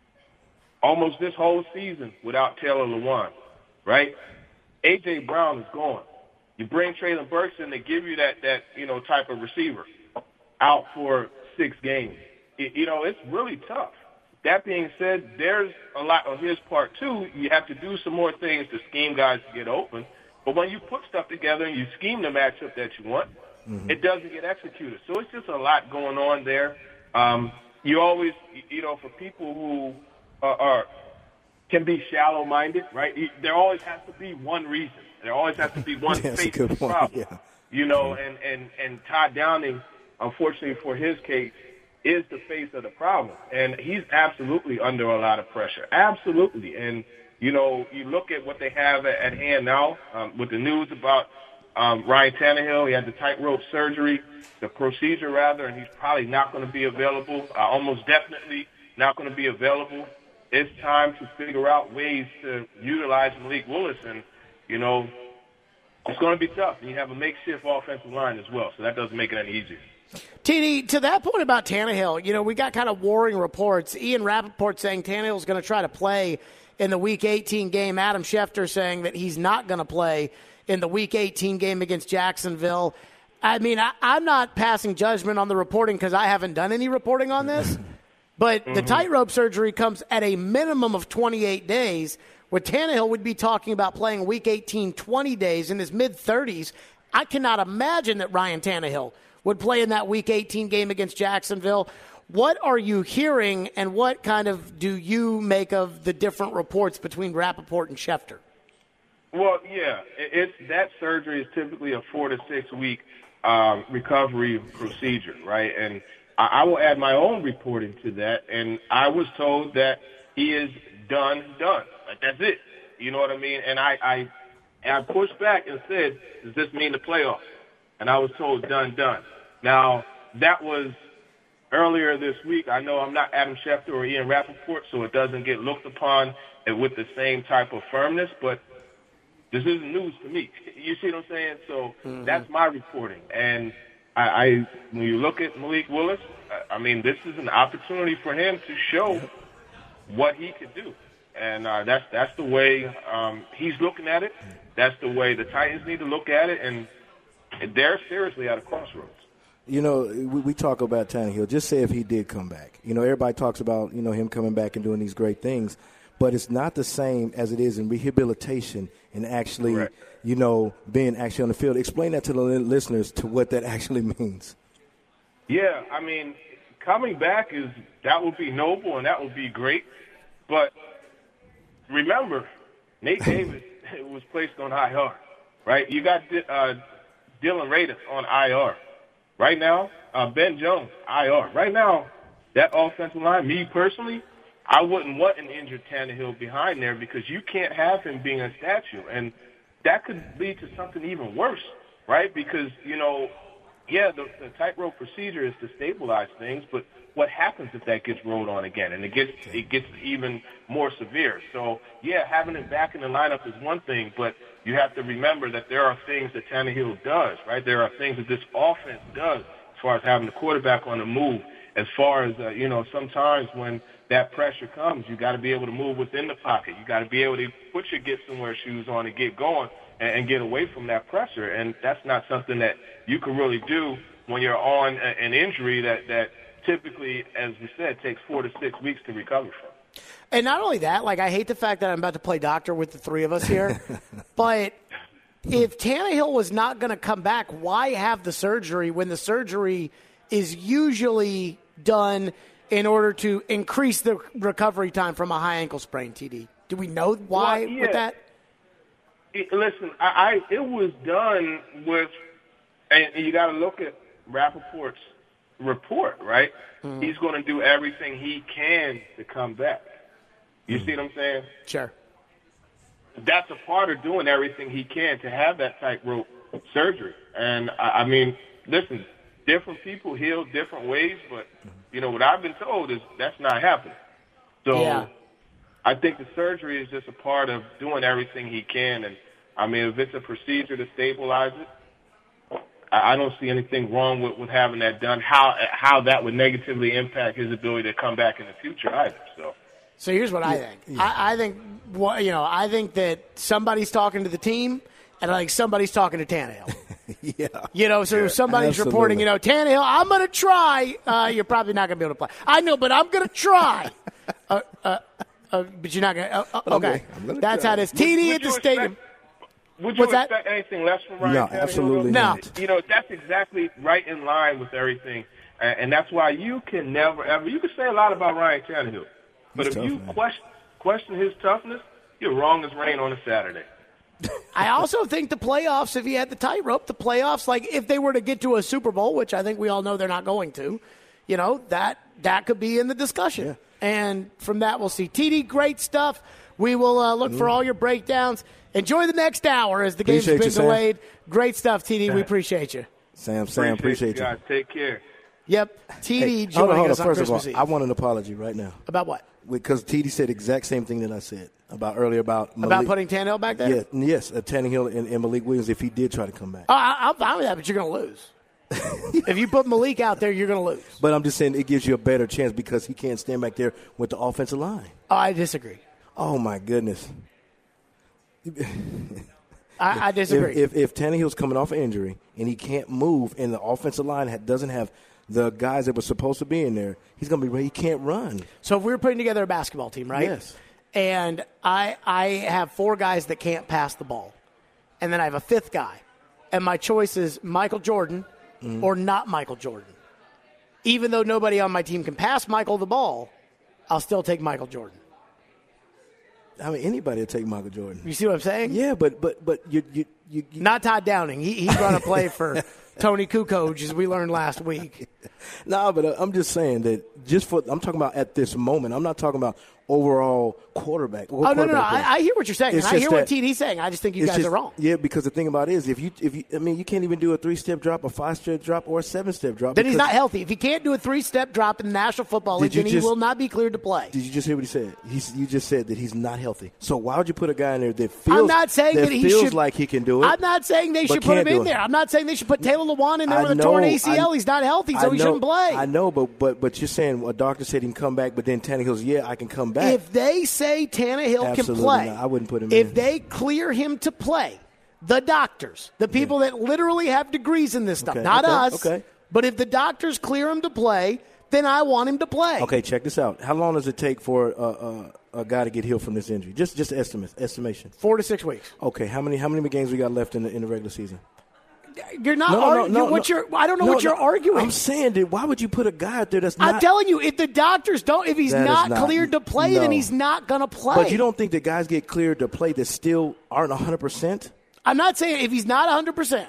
almost this whole season without Taylor Lewan, right? A J. Brown is gone. You bring Traylon Burks in, they give you that, that you know, type of receiver out for six games. It, you know, it's really tough. That being said, there's a lot on his part, too. You have to do some more things to scheme guys to get open. But when you put stuff together and you scheme the matchup that you want, mm-hmm. it doesn't get executed. So it's just a lot going on there. Um, you always, you know, for people who are, are can be shallow-minded, right, there always has to be one reason. There always has to be one That's face a good of the point. problem. Yeah. You know, and, and, and Todd Downing, unfortunately for his case, is the face of the problem. And he's absolutely under a lot of pressure. Absolutely. And, you know, you look at what they have at, at hand now um, with the news about um, Ryan Tannehill. He had the tightrope surgery, the procedure rather, and he's probably not going to be available, uh, almost definitely not going to be available. It's time to figure out ways to utilize Malik Willis. And, you know, it's going to be tough. And you have a makeshift offensive line as well, so that doesn't make it any easier. T D, to that point about Tannehill, you know, we got kind of warring reports. Ian Rappaport saying Tannehill's going to try to play in the Week eighteen game. Adam Schefter saying that he's not going to play in the Week eighteen game against Jacksonville. I mean, I, I'm not passing judgment on the reporting because I haven't done any reporting on this. But mm-hmm. the tightrope surgery comes at a minimum of twenty-eight days. With Tannehill, would be talking about playing Week eighteen twenty days in his mid-thirties. I cannot imagine that Ryan Tannehill would play in that Week eighteen game against Jacksonville. What are you hearing, and what kind of do you make of the different reports between Rappaport and Schefter? Well, yeah, it's that surgery is typically a four to six week um, recovery procedure, right? And I, I will add my own reporting to that, and I was told that he is done, done. Like, that's it. You know what I mean? And I, I, and I pushed back and said, does this mean the playoffs? And I was told, done, done. Now, that was earlier this week. I know I'm not Adam Schefter or Ian Rappaport, so it doesn't get looked upon with the same type of firmness, but this isn't news to me. You see what I'm saying? So mm-hmm. that's my reporting. And I, I, when you look at Malik Willis, I mean, this is an opportunity for him to show what he could do. And uh, that's that's the way um, he's looking at it. That's the way the Titans need to look at it, and they're seriously at a crossroads. You know, we, we talk about Tannehill. Just say if he did come back. You know, everybody talks about, you know, him coming back and doing these great things, but it's not the same as it is in rehabilitation and actually, Correct. you know, being actually on the field. Explain that to the listeners to what that actually means. Yeah, I mean, coming back is that would be noble and that would be great, but remember, Nate Davis was placed on I R, right? You got uh, Dylan Radis on I R. Right now, uh, Ben Jones, I R. Right now, that offensive line, me personally, I wouldn't want an injured Tannehill behind there because you can't have him being a statue. And that could lead to something even worse, right? Because, you know, yeah, the, the tightrope procedure is to stabilize things, but what happens if that gets rolled on again and it gets it gets even more severe? So, yeah, having him back in the lineup is one thing, but you have to remember that there are things that Tannehill does, right? There are things that this offense does as far as having the quarterback on the move. As far as, uh, you know, sometimes when that pressure comes, you got to be able to move within the pocket. You got to be able to put your get-somewhere shoes on and get going and, and get away from that pressure. And that's not something that you can really do when you're on a, an injury that, that typically, as we said, takes four to six weeks to recover from. And not only that, like, I hate the fact that I'm about to play doctor with the three of us here, but if Tannehill was not going to come back, why have the surgery when the surgery is usually done in order to increase the recovery time from a high ankle sprain, T D? Do we know why well, yeah. with that? It, listen, I, I it was done with, and you got to look at Rappaport's report, right? Mm. He's going to do everything he can to come back. You mm. see what I'm saying? Sure. That's a part of doing everything he can to have that tightrope surgery. And, I, I mean, listen, different people heal different ways, but, you know, what I've been told is that's not happening. So yeah. I think the surgery is just a part of doing everything he can. And, I mean, if it's a procedure to stabilize it, I, I don't see anything wrong with, with having that done, how how that would negatively impact his ability to come back in the future either. So. So here's what I think. Yeah. I, I think, you know, I think that somebody's talking to the team, and I think somebody's talking to Tannehill. yeah. You know, so Yeah. if somebody's Absolutely. reporting, you know, Tannehill, I'm going to try. Uh, you're probably not going to be able to play. I know, but I'm going to try. uh, uh, uh, but you're not going to. Uh, uh, okay. I'm gonna That's try. how it is. T D Would at the you stadium. Expect, would you What's that? expect anything less from Ryan No, Tannehill? absolutely No. not. You know, that's exactly right in line with everything. And, and that's why you can never, ever, you can say a lot about Ryan Tannehill. But He's if tough, you man. question, question his toughness, you're wrong as rain on a Saturday. I also think the playoffs, if he had the tightrope, the playoffs, like if they were to get to a Super Bowl, which I think we all know they're not going to, you know, that that could be in the discussion. Yeah. And from that, we'll see. T D, great stuff. We will uh, look for all your breakdowns. Enjoy the next hour as the game's Appreciate been you, Sam. delayed. Great stuff, T D. We appreciate you. Sam, Sam, appreciate you. guys. Take care. Yep, T D Hey, joining hold on, hold on. us on First of all, Christmas Eve. I want an apology right now. About what? Because T D said the exact same thing that I said about earlier about Malik. About putting Tannehill back there? Yeah, yes, uh, Tannehill and, and Malik Williams if he did try to come back. Oh, I, I'm fine with that, but you're going to lose. If you put Malik out there, you're going to lose. But I'm just saying it gives you a better chance because he can't stand back there with the offensive line. Oh, I disagree. Oh, my goodness. I, I disagree. If, if, if Tannehill's coming off an injury and he can't move and the offensive line ha- doesn't have the guys that were supposed to be in there, he's going to be – he can't run. So if we were putting together a basketball team, right? Yes. And I I have four guys that can't pass the ball. And then I have a fifth guy. And my choice is Michael Jordan Mm-hmm. or not Michael Jordan. Even though nobody on my team can pass Michael the ball, I'll still take Michael Jordan. I mean, anybody will take Michael Jordan. You see what I'm saying? Yeah, but but but you you you, you Not Todd Downing. He, he's going to play for Tony Kukoc, as we learned last week. No, but uh, I'm just saying that just for I'm talking about at this moment. I'm not talking about overall quarterback. Oh, no, no, no. I, I hear what you're saying. It's And I just hear what that- T D's saying. I just think you It's guys just- are wrong. Yeah, because the thing about it is, if you, if you, I mean, you can't even do a three-step drop, a five-step drop, or a seven-step drop. Then he's because- not healthy. If he can't do a three-step drop in the National Football League, Did you then he just- will not be cleared to play. Did you just hear what he said? He's, you just said that he's not healthy. So why would you put a guy in there that feels, I'm not saying that, that he feels should, like he can do it? I'm not saying they but should put him can't do in it. there. I'm not saying they should put Taylor Lewan in there I with a know, torn A C L. I- He's not healthy, so I he know- shouldn't play. I know, but but but you're saying a doctor said he can come back, but then Tannehill's, yeah, I can come back. If they say Tannehill can Absolutely play, not. I wouldn't put him if in. they clear him to play, the doctors, the people that literally have degrees in this stuff, Okay, not okay, us, okay. but if the doctors clear him to play, then I want him to play. Okay, check this out. How long does it take for uh, uh, a guy to get healed from this injury? Just just estimate, estimation. Four to six weeks. Okay, how many how many games we got left in the in the regular season? You're not No, no, no, arguing. no, what no. you're, I don't know No, what you're no. arguing. I'm saying that why would you put a guy out there that's not? I'm telling you, if the doctors don't, if he's That is not, not- cleared to play, then no. he's not going to play. But you don't think that guys get cleared to play that still aren't one hundred percent? I'm not saying if he's not one hundred percent.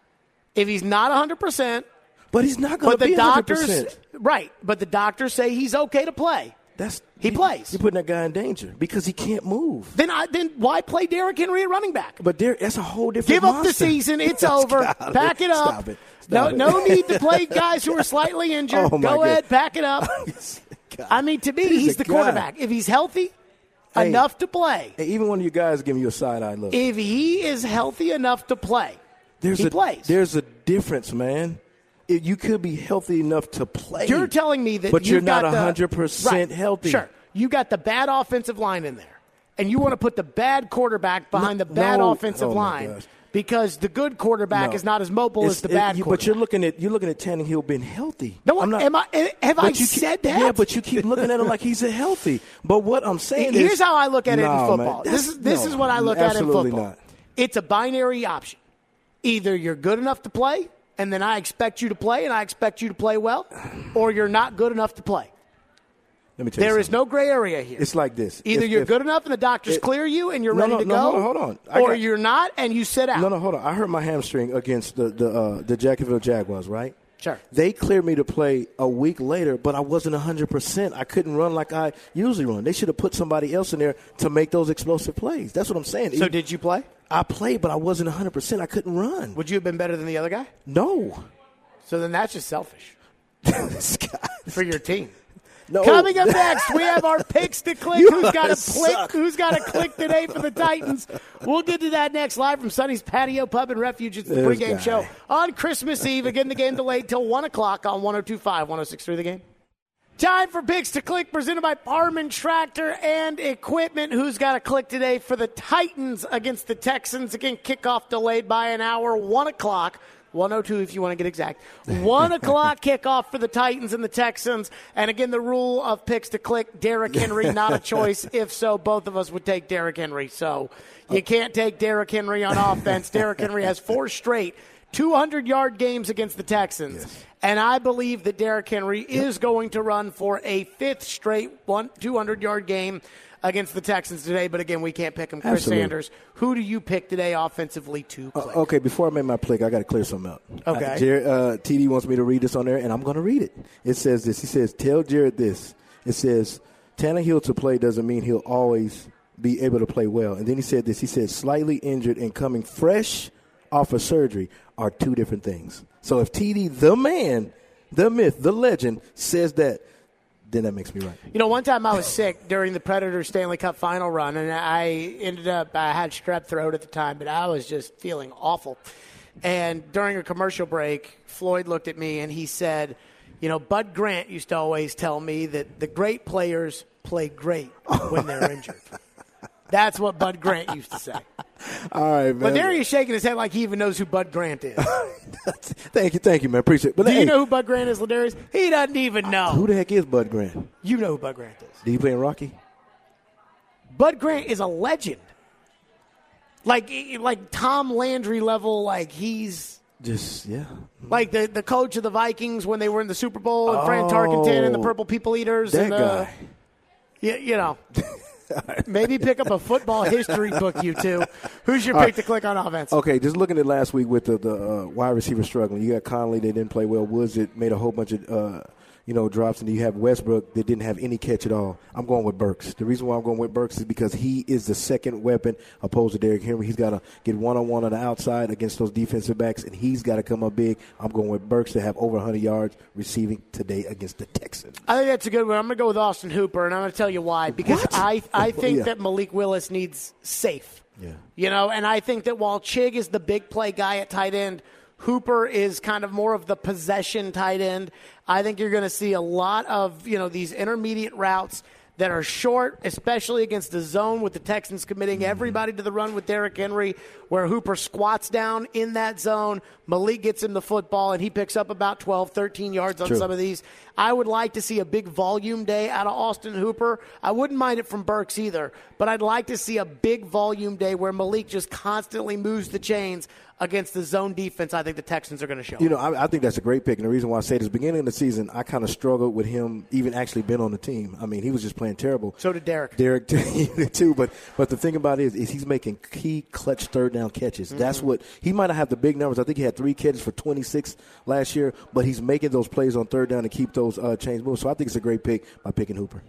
If he's not one hundred percent, But he's not going but to be the one hundred doctors, percent. right? But the doctors say he's okay to play. That's He you- plays. You're putting that guy in danger because he can't move. Then, I, then why play Derrick Henry at running back? But there, that's a whole different. Give up the monster. season. It's over. Stop Pack it up. Stop it. no, Stop it. no need to play guys who are slightly injured. Oh, my Go God. ahead, pack it up. God. I mean, to me, He's he's a the guy. quarterback. If he's healthy Hey. enough to play, Hey, even one of you guys is giving you a side eye look. if he is healthy enough to play, There's he a plays. there's a difference, man. If you could be healthy enough to play. You're telling me that but you've you're not got the- one hundred percent Right. healthy. Sure. You got the bad offensive line in there, and you want to put the bad quarterback behind No- the bad no. offensive Oh, my line gosh. because the good quarterback No. is not as mobile It's- as the it- bad you- quarterback. But you're looking at you're looking at Tannehill being healthy. No, I'm not, am I? Have I but you keep- said that? Yeah, but you keep looking at him like he's a healthy. But what I'm saying Here's is, how I look at it in No, man, football. that's- This is this no, is what I look at in absolutely football. Not. It's a binary option. Either you're good enough to play, and then I expect you to play, and I expect you to play well, or you're not good enough to play. Let me tell There you is no gray area here. It's like this. Either If- you're if- good enough and the doctors it- clear you and you're No, ready no, to no, go, hold on, hold on. I or got- you're not and you sit out. No, no, hold on. I hurt my hamstring against the the uh, the Jacksonville Jaguars, right? Sure. They cleared me to play a week later, but I wasn't one hundred percent. I couldn't run like I usually run. They should have put somebody else in there to make those explosive plays. That's what I'm saying. So It- did you play? I played, but I wasn't one hundred percent. I couldn't run. Would you have been better than the other guy? No. So then that's just selfish This guy. for your team. No. Coming up next, we have our picks to click. You Who's got are a click? suck. Who's got a click today for the Titans? We'll get to that next, live from Sonny's Patio Pub and Refuge. It's the This pregame guy. show on Christmas Eve. Again, the game delayed till one o'clock on one oh two point five, one oh six point three The Game. Time for picks to click, presented by Parman Tractor and Equipment. Who's got a click today for the Titans against the Texans? Again, kickoff delayed by an hour, one o'clock. one oh two if you want to get exact. one o'clock kickoff for the Titans and the Texans. And again, the rule of picks to click, Derrick Henry, not a choice. If so, both of us would take Derrick Henry. So you can't take Derrick Henry on offense. Derrick Henry has four straight two hundred-yard games against the Texans. Yes. And I believe that Derrick Henry is going to run for a fifth straight one two hundred-yard game against the Texans today. But, again, we can't pick him. Chris Absolutely. Sanders, who do you pick today offensively to click? Uh, okay, before I make my pick, I got to clear something up. Okay. Uh, Jared, uh, T D wants me to read this on there, and I'm going to read it. It says this. He says, tell Jared this. It says, Tannehill to play doesn't mean he'll always be able to play well. And then he said this. He said, slightly injured and coming fresh off of surgery are two different things. So if T D, the man, the myth, the legend, says that, then that makes me right. You know, one time I was sick during the Predators Stanley Cup final run, and I ended up, I had strep throat at the time, but I was just feeling awful. And during a commercial break, Floyd looked at me and he said, you know, Bud Grant used to always tell me that the great players play great when they're injured. That's what Bud Grant used to say. All right, man. But there he's shaking his head like he even knows who Bud Grant is. Thank you, thank you, man. Appreciate it. But Do hey, you know who Bud Grant is, Ladarius? He doesn't even know. who the heck is Bud Grant? You know who Bud Grant is. Did he play in Rocky? Bud Grant is a legend. Like like Tom Landry level, like he's Just, yeah. like the, the coach of the Vikings when they were in the Super Bowl and Fran Tarkenton and the Oh, Purple People Eaters. That and, uh, guy. you, you know. Maybe pick up a football history book, you two. Who's your pick to click on offense? Okay, just looking at last week with the, the uh, wide receiver struggling. You got Conley, they didn't play well. Woods, that made a whole bunch of uh, you know drops, and you have Westbrook that didn't have any catch at all. I'm going with Burks. The reason why I'm going with Burks is because he is the second weapon opposed to Derrick Henry. He's got to get one-on-one on the outside against those defensive backs, and he's got to come up big. I'm going with Burks to have over one hundred yards receiving today against the Texans. I think that's a good one. I'm going to go with Austin Hooper, and I'm going to tell you why. Because What? I, I think Yeah. that Malik Willis needs safe. Yeah. You know, and I think that while Chig is the big play guy at tight end, Hooper is kind of more of the possession tight end. I think you're going to see a lot of, you know, these intermediate routes that are short, especially against the zone with the Texans committing Mm-hmm. everybody to the run with Derrick Henry, where Hooper squats down in that zone. Malik gets him the football, and he picks up about twelve, thirteen yards on True. some of these. I would like to see a big volume day out of Austin Hooper. I wouldn't mind it from Burks either, but I'd like to see a big volume day where Malik just constantly moves the chains against the zone defense. I think the Texans are going to show. You know, I, I think that's a great pick, and the reason why I say this, beginning of the season, I kind of struggled with him even actually being on the team. I mean, he was just playing terrible. So did Derrick. Derrick too, but but the thing about it is, is he's making key clutch third down catches. Mm-hmm. That's what he might not have the big numbers. I think he had three catches for twenty-six last year, but he's making those plays on third down to keep those uh, chains moving. So I think it's a great pick by picking Hooper.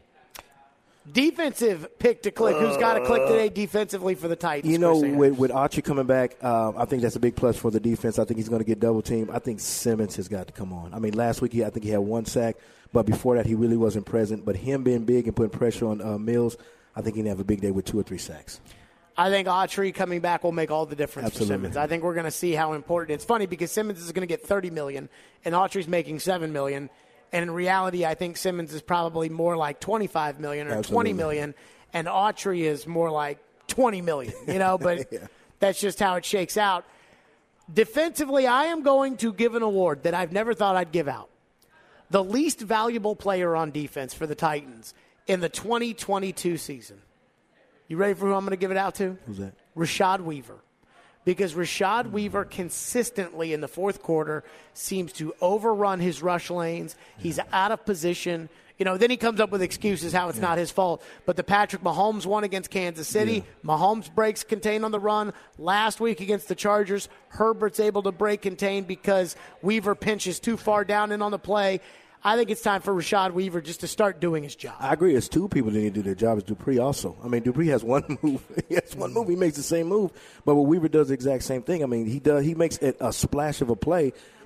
Defensive pick to click. Who's got to click today defensively for the Titans? You know, Chris Sanders? with, with Archie coming back, um, I think that's a big plus for the defense. I think he's going to get double teamed. I think Simmons has got to come on. I mean, last week he, I think he had one sack, but before that he really wasn't present. But him being big and putting pressure on uh, Mills, I think he can have a big day with two or three sacks. I think Autry coming back will make all the difference Absolutely. for Simmons. I think we're going to see how important it's funny because Simmons is going to get thirty million dollars and Autry's making seven million dollars. And in reality, I think Simmons is probably more like twenty-five million dollars or Absolutely. twenty million dollars, and Autry is more like twenty million dollars, you know, but Yeah. that's just how it shakes out. Defensively, I am going to give an award that I've never thought I'd give out. The least valuable player on defense for the Titans in the twenty twenty-two season. You ready for who I'm going to give it out to? Who's that? Rashad Weaver. Because Rashad Weaver consistently in the fourth quarter seems to overrun his rush lanes. He's out of position. You know, then he comes up with excuses how it's yeah. not his fault. But the Patrick Mahomes one against Kansas City, yeah. Mahomes breaks contain on the run. Last week against the Chargers, Herbert's able to break contain because Weaver pinches too far down in on the play. I think it's time for Rashad Weaver just to start doing his job. I agree. It's two people that need to do their job. It's Dupree also. I mean, Dupree has one move. He has one move. He makes the same move. But what Weaver does the exact same thing. I mean, he does. He makes it a splash of a play,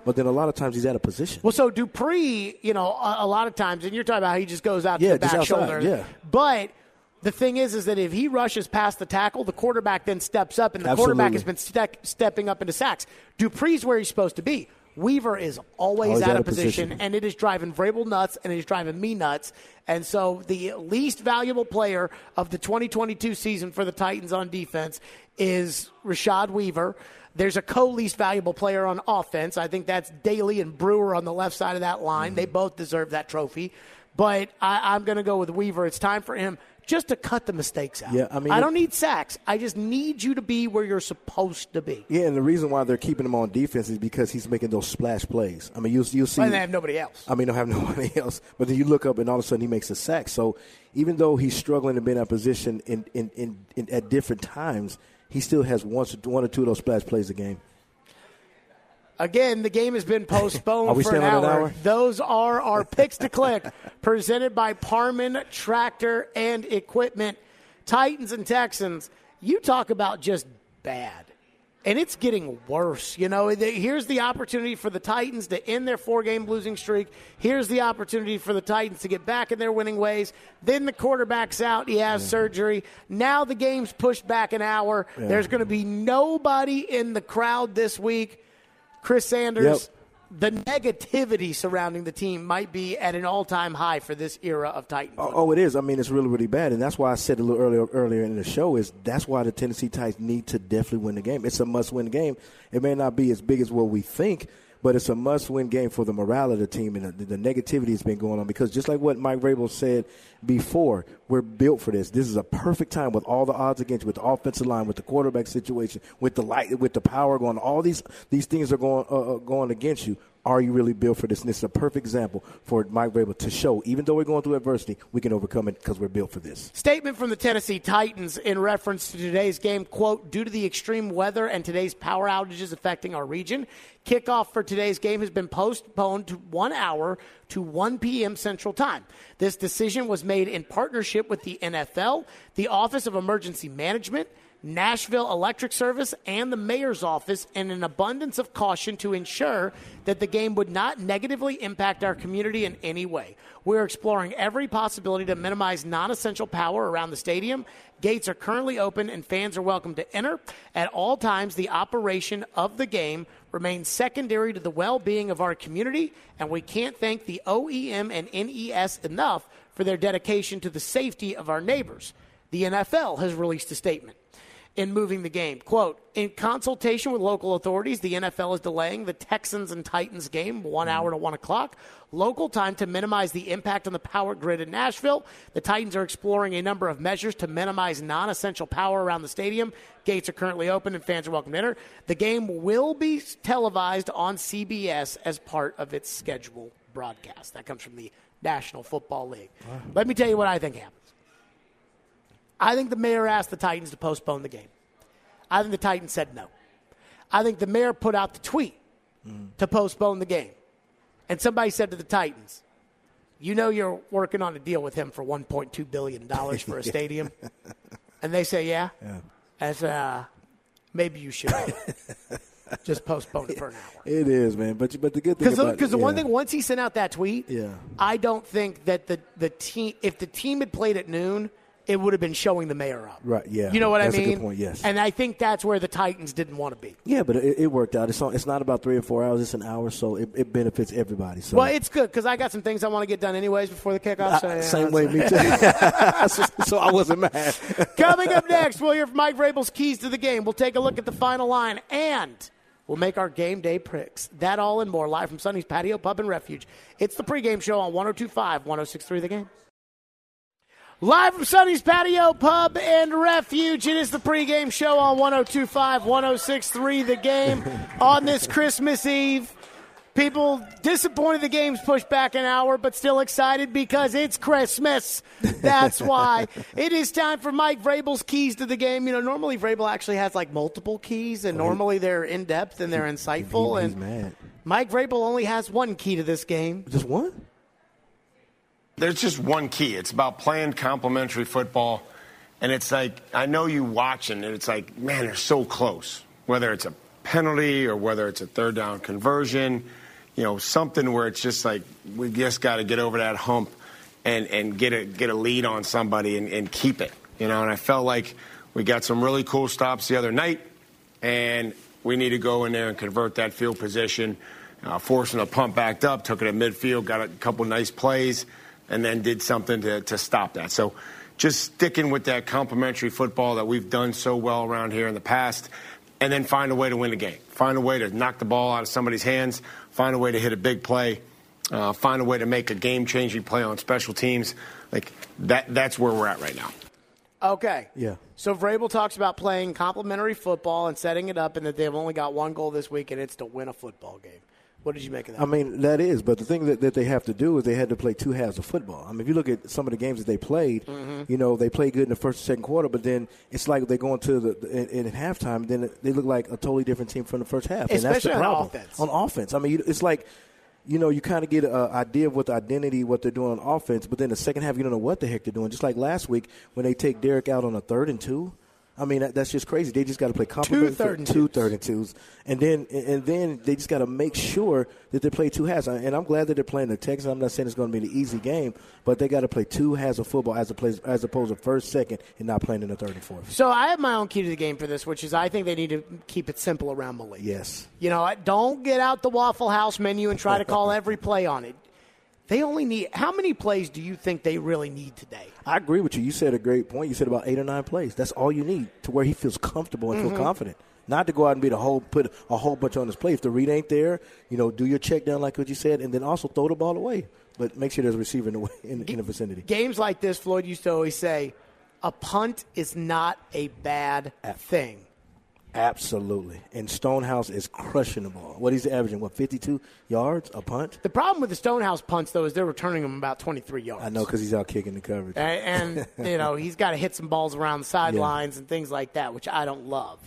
but then a lot of times he's out of position. Well, so Dupree, you know, a, a lot of times, and you're talking about how he just goes out yeah, to the back just outside, shoulder. Yeah. But the thing is, is that if he rushes past the tackle, the quarterback then steps up, and the Absolutely. quarterback has been ste- stepping up into sacks. Dupree's where he's supposed to be. Weaver is always, always out of position, position, and it is driving Vrabel nuts, and it is driving me nuts. And so the least valuable player of the twenty twenty-two season for the Titans on defense is Rashad Weaver. There's a co-least valuable player on offense. I think that's Daly and Brewer on the left side of that line. Mm-hmm. They both deserve that trophy. But I, I'm going to go with Weaver. It's time for him just to cut the mistakes out. Yeah, I mean, I don't need sacks. I just need you to be where you're supposed to be. Yeah, and the reason why they're keeping him on defense is because he's making those splash plays. I mean, you'll, you'll see. And they have nobody else. I mean, they have nobody else. But then you look up, and all of a sudden he makes a sack. So even though he's struggling to be in that position in, in, in, in, at different times, he still has one, one or two of those splash plays a game. Again, the game has been postponed are we for an still hour. an hour. Those are our picks to click, presented by Parman Tractor and Equipment. Titans and Texans, you talk about just bad. And it's getting worse. You know, here's the opportunity for the Titans to end their four-game losing streak. Here's the opportunity for the Titans to get back in their winning ways. Then the quarterback's out. He has yeah. surgery. Now the game's pushed back an hour. Yeah. There's going to be nobody in the crowd this week. Chris Sanders, yep. the negativity surrounding the team might be at an all-time high for this era of Titans. Oh, oh, it is. I mean, it's really, really bad. And that's why I said a little earlier earlier in the show is that's why the Tennessee Titans need to definitely win the game. It's a must-win game. It may not be as big as what we think, but it's a must-win game for the morale of the team, and the, the negativity has been going on. Because just like what Mike Vrabel said before, we're built for this. This is a perfect time with all the odds against you, with the offensive line, with the quarterback situation, with the light, with the power going. All these these things are going uh, going against you. Are you really built for this? And this is a perfect example for Mike Vrabel to show, even though we're going through adversity, we can overcome it because we're built for this. Statement from the Tennessee Titans in reference to today's game, quote, due to the extreme weather and today's power outages affecting our region, kickoff for today's game has been postponed to one hour to one p.m. Central Time. This decision was made in partnership with the N F L, the Office of Emergency Management, Nashville Electric Service, and the mayor's office in an abundance of caution to ensure that the game would not negatively impact our community in any way. We're exploring every possibility to minimize non-essential power around the stadium. Gates are currently open and fans are welcome to enter. At all times, the operation of the game remains secondary to the well-being of our community, and we can't thank the O E M and N E S enough for their dedication to the safety of our neighbors. The N F L has released a statement in moving the game. Quote, in consultation with local authorities, the N F L is delaying the Texans and Titans game one hour to one o'clock local time to minimize the impact on the power grid in Nashville. The Titans are exploring a number of measures to minimize non-essential power around the stadium. Gates are currently open and fans are welcome to enter. The game will be televised on C B S as part of its scheduled broadcast. That comes from the National Football League. Wow. Let me tell you what I think happens. I think the mayor asked the Titans to postpone the game. I think the Titans said no. I think the mayor put out the tweet mm. to postpone the game. And somebody said to the Titans, you know you're working on a deal with him for one point two billion dollars for a stadium? And they say, yeah. yeah. And I said, uh, maybe you should just postpone it for an hour. It is, man. But but the good thing about Because the yeah. one thing, once he sent out that tweet, yeah. I don't think that the, the team, if the team had played at noon, it would have been showing the mayor up. Right, yeah. You know what that's I mean? That's a good point, yes. And I think that's where the Titans didn't want to be. Yeah, but it, it worked out. It's, on, it's not about three or four hours. It's an hour, so it, it benefits everybody. So. Well, it's good because I got some things I want to get done anyways before the kickoff. So, I, yeah, same way, me too. so, so I wasn't mad. Coming up next, we'll hear from Mike Vrabel's keys to the game. We'll take a look at the final line, and we'll make our game day picks. That all and more live from Sonny's Patio Pub and Refuge. It's the pregame show on one oh two point five, one oh six point three The Game. Live from Sonny's Patio Pub and Refuge, it is the pregame show on one oh two point five, one oh six point three The Game on this Christmas Eve. People disappointed the game's pushed back an hour, but still excited because it's Christmas. That's why. It is time for Mike Vrabel's keys to the game. You know, normally Vrabel actually has like multiple keys, and normally they're in-depth and they're insightful. He, he's and mad. Mike Vrabel only has one key to this game. Just one? There's just one key. It's about playing complementary football. And it's like, I know you watching, and it's like, man, they're so close. Whether it's a penalty or whether it's a third down conversion, you know, something where it's just like we just got to get over that hump and, and get a get a lead on somebody and, and keep it, you know. And I felt like we got some really cool stops the other night, and we need to go in there and convert that field position, uh, forcing a punt backed up, took it at midfield, got a couple nice plays, and then did something to, to stop that. So just sticking with that complementary football that we've done so well around here in the past, and then find a way to win the game. Find a way to knock the ball out of somebody's hands, find a way to hit a big play, uh, find a way to make a game-changing play on special teams. Like that, that's where we're at right now. Okay. Yeah. So Vrabel talks about playing complementary football and setting it up, and that they've only got one goal this week, and it's to win a football game. What did you make of that? I mean, that is, but the thing that, that they have to do is they had to play two halves of football. I mean, if you look at some of the games that they played, mm-hmm. you know, they played good in the first and second quarter, but then it's like they go into the, the in, in halftime, then they look like a totally different team from the first half. Especially and that's the problem. on offense. On offense. I mean, it's like, you know, you kind of get an idea of what the identity, what they're doing on offense, but then the second half, you don't know what the heck they're doing. Just like last week when they take Derek out on a third and two. I mean, that, that's just crazy. They just got to play complementary. Two third and two twos. third and twos. And then, and then they just got to make sure that they play two halves. And I'm glad that they're playing the Texans. I'm not saying it's going to be an easy game, but they got to play two halves of football as opposed, as opposed to first, second, and not playing in the third and fourth. So I have my own key to the game for this, which is I think they need to keep it simple around Malik. Yes. You know, don't get out the Waffle House menu and try to call every play on it. They only need – how many plays do you think they really need today? I agree with you. You said a great point. You said about eight or nine plays. That's all you need to where he feels comfortable and mm-hmm. feel confident. Not to go out and be the whole put a whole bunch on his play. If the read ain't there, you know, do your check down like what you said, and then also throw the ball away. But make sure there's a receiver in the, way, in, in the vicinity. Games like this, Floyd used to always say, a punt is not a bad thing. Absolutely. And Stonehouse is crushing the ball. What he's averaging, what, fifty-two yards a punt? The problem with the Stonehouse punts, though, is they're returning them about twenty-three yards. I know, because he's out kicking the coverage. And, and you know, he's got to hit some balls around the sidelines yeah. and things like that, which I don't love.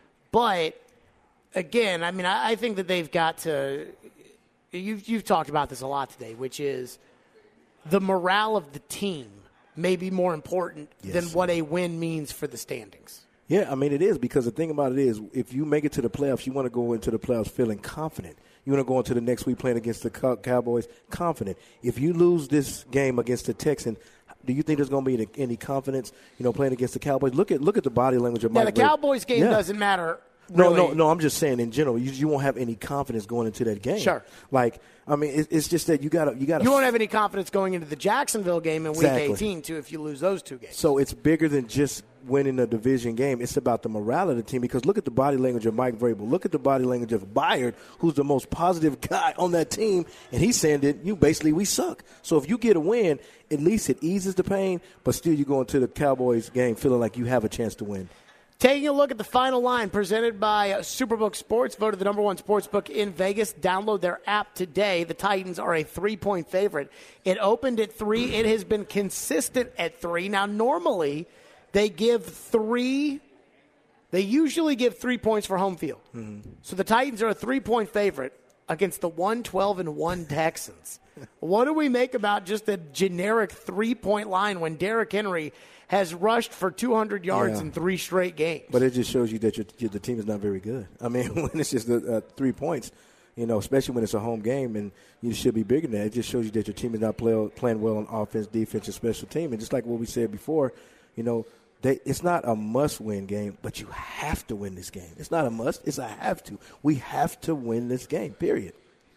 But, again, I mean, I, I think that they've got to you've, – you've talked about this a lot today, which is the morale of the team may be more important yes. than what a win means for the standings. Yeah, I mean, it is, because the thing about it is if you make it to the playoffs, you want to go into the playoffs feeling confident. You want to go into the next week playing against the Cowboys confident. If you lose this game against the Texans, do you think there's going to be any, any confidence, you know, playing against the Cowboys? Look at look at the body language of Mike. Yeah, the Cowboys game yeah. doesn't matter. No, Really. no, no. I'm just saying in general, you, you won't have any confidence going into that game. Sure. Like, I mean, it, it's just that you got to you got You won't have any confidence going into the Jacksonville game in exactly. Week eighteen, too, if you lose those two games. So it's bigger than just winning a division game. It's about the morale of the team, because look at the body language of Mike Vrabel. Look at the body language of Byard, who's the most positive guy on that team, and he's saying that you basically we suck. So if you get a win, at least it eases the pain, but still you go into the Cowboys game feeling like you have a chance to win. Taking a look at the final line presented by Superbook Sports, voted the number one sportsbook in Vegas. Download their app today. The Titans are a three-point favorite. It opened at three. It has been consistent at three. Now, normally they give three. They usually give three points for home field. Mm-hmm. So the Titans are a three-point favorite against the one twelve and one Texans. What do we make about just a generic three-point line when Derrick Henry has rushed for two hundred yards yeah. in three straight games? But it just shows you that your, your, the team is not very good. I mean, when it's just uh, three points, you know, especially when it's a home game and you should be bigger than that, it just shows you that your team is not play, playing well on offense, defense, and special team. And just like what we said before, you know, they, it's not a must-win game, but you have to win this game. It's not a must. It's a have to. We have to win this game, period.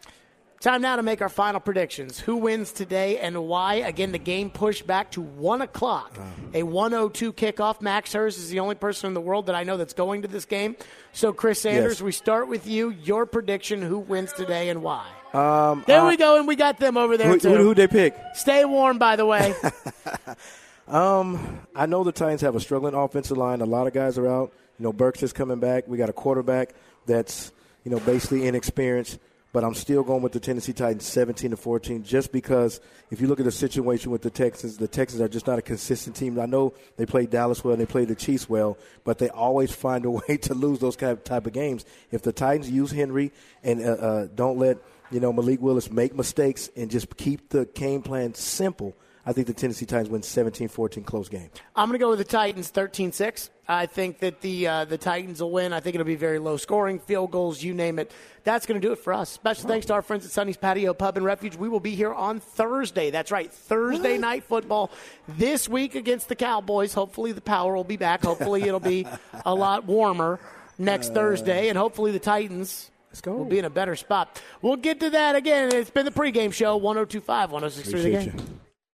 Time now to make our final predictions. Who wins today and why? Again, the game pushed back to one o'clock. Uh, a one oh two kickoff. Max Hurst is the only person in the world that I know that's going to this game. So, Chris Sanders, yes. we start with you. Your prediction, who wins today and why? Um, there uh, we go, and we got them over there, who, too. Who, who'd they pick? Stay warm, by the way. um, I know the Titans have a struggling offensive line. A lot of guys are out. You know, Burks is coming back. We got a quarterback that's, you know, basically inexperienced. But I'm still going with the Tennessee Titans seventeen to fourteen, just because if you look at the situation with the Texans, the Texans are just not a consistent team. I know they played Dallas well and they played the Chiefs well, but they always find a way to lose those type of games. If the Titans use Henry and uh, uh, don't let, you know, Malik Willis make mistakes and just keep the game plan simple, I think the Tennessee Titans win seventeen fourteen, close game. I'm going to go with the Titans thirteen six. I think that the uh, the Titans will win. I think it'll be very low scoring, field goals, you name it. That's going to do it for us. Special thanks to our friends at Sonny's Patio Pub and Refuge. We will be here on Thursday. That's right, Thursday night football this week against the Cowboys. Hopefully the power will be back. Hopefully it'll be a lot warmer next uh, Thursday, and hopefully the Titans let's go. will be in a better spot. We'll get to that again. It's been the pregame show, one oh two point five, one oh six point three The Game. You.